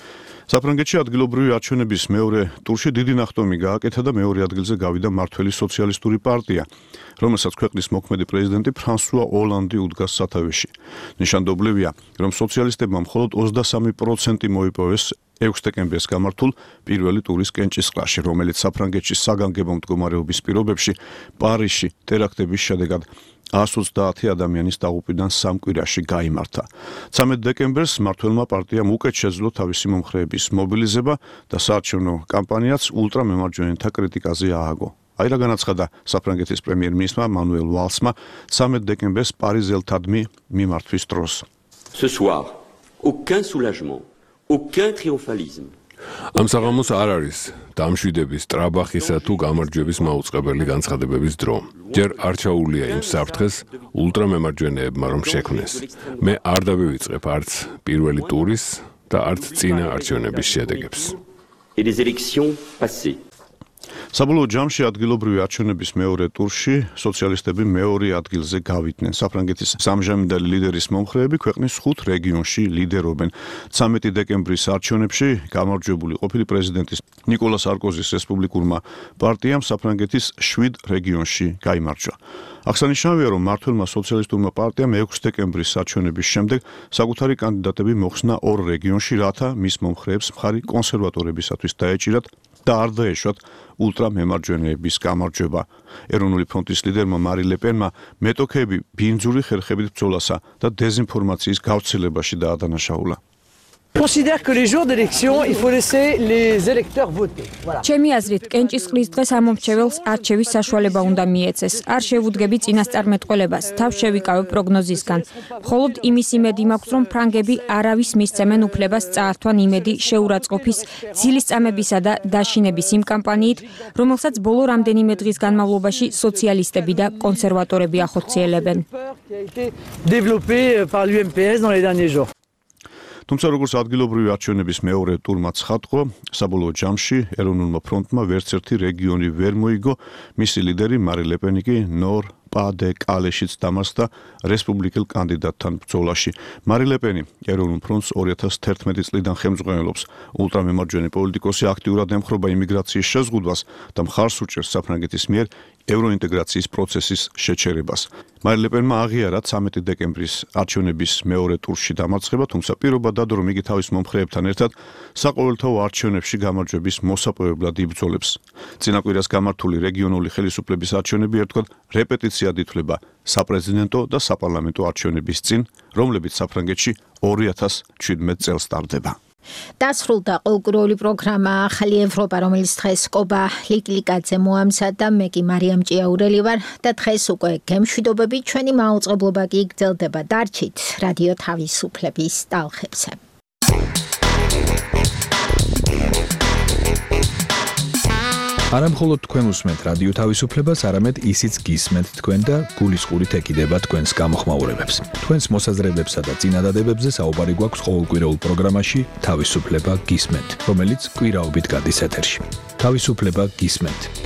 საფრანგეთში ადგილობრივი არჩევნების მეორე ტურში დიდი ნახტომი გააკეთა და მეორე ადგილზე გავიდა მმართველი სოციალისტური პარტია, რომელსაც ქვეყნის მოქმედი პრეზიდენტი ფრანსუა ოლანდი უდგას სათავეში. ნიშანდობლივია, რომ სოციალისტებმა მხოლოდ ოცდასამი პროცენტი მოიპოვეს ექვსი დეკემბერს გამართულ პირველი ტურის კენჭისყრაში, რომელიც საფრანგეთში საგანგებო მდგომარეობის პირობებში პარიზში ტერაქტების შედეგად ას ოცდაათი ადამიანის დაღუპვიდან სამ კვირაში გაიმართა. ცამეტ დეკემბერს მმართველმა პარტიამ უკეთ შეძლო თავისი მომხრეების მობილიზება და საარჩევნო კამპანიაც ულტრამემარჯვენეთა კრიტიკაზე ააგო. აი რა განაცხადა საფრანგეთის პრემიერ-მინისტრმა მანუელ ვალსმა ცამეტ დეკემბერს პარიზელთადმი მიმართვის დროს. Ce soir, aucun soulagement, aucun triomphalisme. ამ საღამოს არ არის დამშვიდების, ტრაბახისა თუ გამარჯვების მაუწყებელი განცხადებების დრო. ჯერ არ ჩაულია იმ საფრთხეს ულტრამემარჯვენეებმა რომ შექმნეს. მე არ დავივიწყებ არც პირველი ტურის და არც წინა არჩევნების შედეგებს. Et les élections passées. საბოლოო ჯამში ადგილობრივი არჩევნების მეორე ტურში სოციალისტები მეორე ადგილზე გავიდნენ. საფრანგეთის სამჟამიდალი ლიდერის მომხრეები ქვეყნის ხუთ რეგიონში ლიდერობენ. ცამეტი დეკემბრის არჩევნებში გამარჯვებული ყოფილი პრეზიდენტის ნიკოლა სარკოზის რესპუბლიკურმა პარტიამ საფრანგეთის შვიდ რეგიონში გაიმარჯვა. აღსანიშნავია, რომ მმართველმა სოციალისტურმა პარტიამ ექვსი დეკემბრის არჩევნების შემდეგ საკუთარი კანდიდატები მოხსნა ორ რეგიონში, რათა მის მომხრეებს მხარი კონსერვატორებისათვის დაეჭირათ და არ დაეშვათ ულტრამემარჯვენეების გამარჯვება. ეროვნული ფრონტის ლიდერმა მარი ლე-პენმა მეტოქეები ბინძური ხერხებით ბრძოლასა და დეზინფორმაციის გავრცელებაში დაადანაშაულა. Considère que les jours d'élection, il faut laisser les électeurs voter. Voilà. ჩემი აზრით, კენჭისყრის დღეს ამომრჩეველს არჩევის საშუალება უნდა მიეცეს. არ შევუდგები წინასწარმეტყველებას, თავს შევიკავებ პროგნოზისგან. მხოლოდ იმის იმედი მაქვს, რომ ფრანგები არავის მისცემენ უფლებას წაართვან იმედი შეურაცხყოფის, ძილისწამებისა და დაშინების იმ კამპანიით, რომელსაც ბოლო რამდენიმე დღის განმავლობაში სოციალისტები და კონსერვატორები ახორციელებენ. Développé par l'U M P S dans les derniers jours. თუმცა როგორც ადგილობრივი არჩევნების მეორე ტურმა ცხადყო, საბოლოო ჯამში ეროვნულმა ფრონტმა ვერც ერთი რეგიონი ვერ მოიგო, მისი ლიდერი მარი ლე-პენი კი ნორ პა დე კალეშიც დამარცხდა რესპუბლიკელ კანდიდატთან ბრძოლაში. მარი ლე-პენი ეროვნულ ფრონტს ორი ათას თერთმეტი წლიდან ხელმძღვანელობს. ულტრამემარჯვენე პოლიტიკოსი აქტიურად ემხრობა იმიგრაციის შეზღუდვას და მხარს უჭერს საფრანგეთის მიერ ევროინტეგრაციის პროცესის შეჩერებას. მარი ლე-პენმა აღიარა ცამეტი დეკემბრის არჩევნების მეორე ტურში დამარცხება, თუმცა პირობა დადო, რომ იგი თავის მომხრეებთან ერთად საყოველთაო არჩევნებში გამარჯვების მოსაპოვებლად იბრძოლებს. წინა კვირას გამართული რეგიონული ხელისუფლების არჩევნები ერთგვარ რეპეტიციად ითვლება საპრეზიდენტო და საპარლამენტო არჩევნების წინ, რომლებიც საფრანგეთში ორი ათას ჩვიდმეტ წელს ტარდება. დასრულდა კულტურული პროგრამა ახალი ევროპა, რომელიც დღეს კობა ლიკლიკაძე მოამზადა, მე კი მარიამ ჭიაურელი ვარ და დღეს უკვე გემშვიდობები, ჩვენი მაუწყებლობა კი გრძელდება. დარჩით რადიო თავისუფლების ტალღებზე. არა მხოლოდ თქვენ უსმენთ რადიო თავისუფლებას, არამედ ისიც გისმენთ თქვენ და გულისყურით ეკიდება თქვენს გამოხმაურებებს. თქვენს მოსაზრებებსა და წინადადებებზე საუბარი გვაქვს ყოველკვირეულ პროგრამაში თავისუფლება გისმენთ, რომელიც კვირაობით გადის ეთერში. თავისუფლება გისმენთ.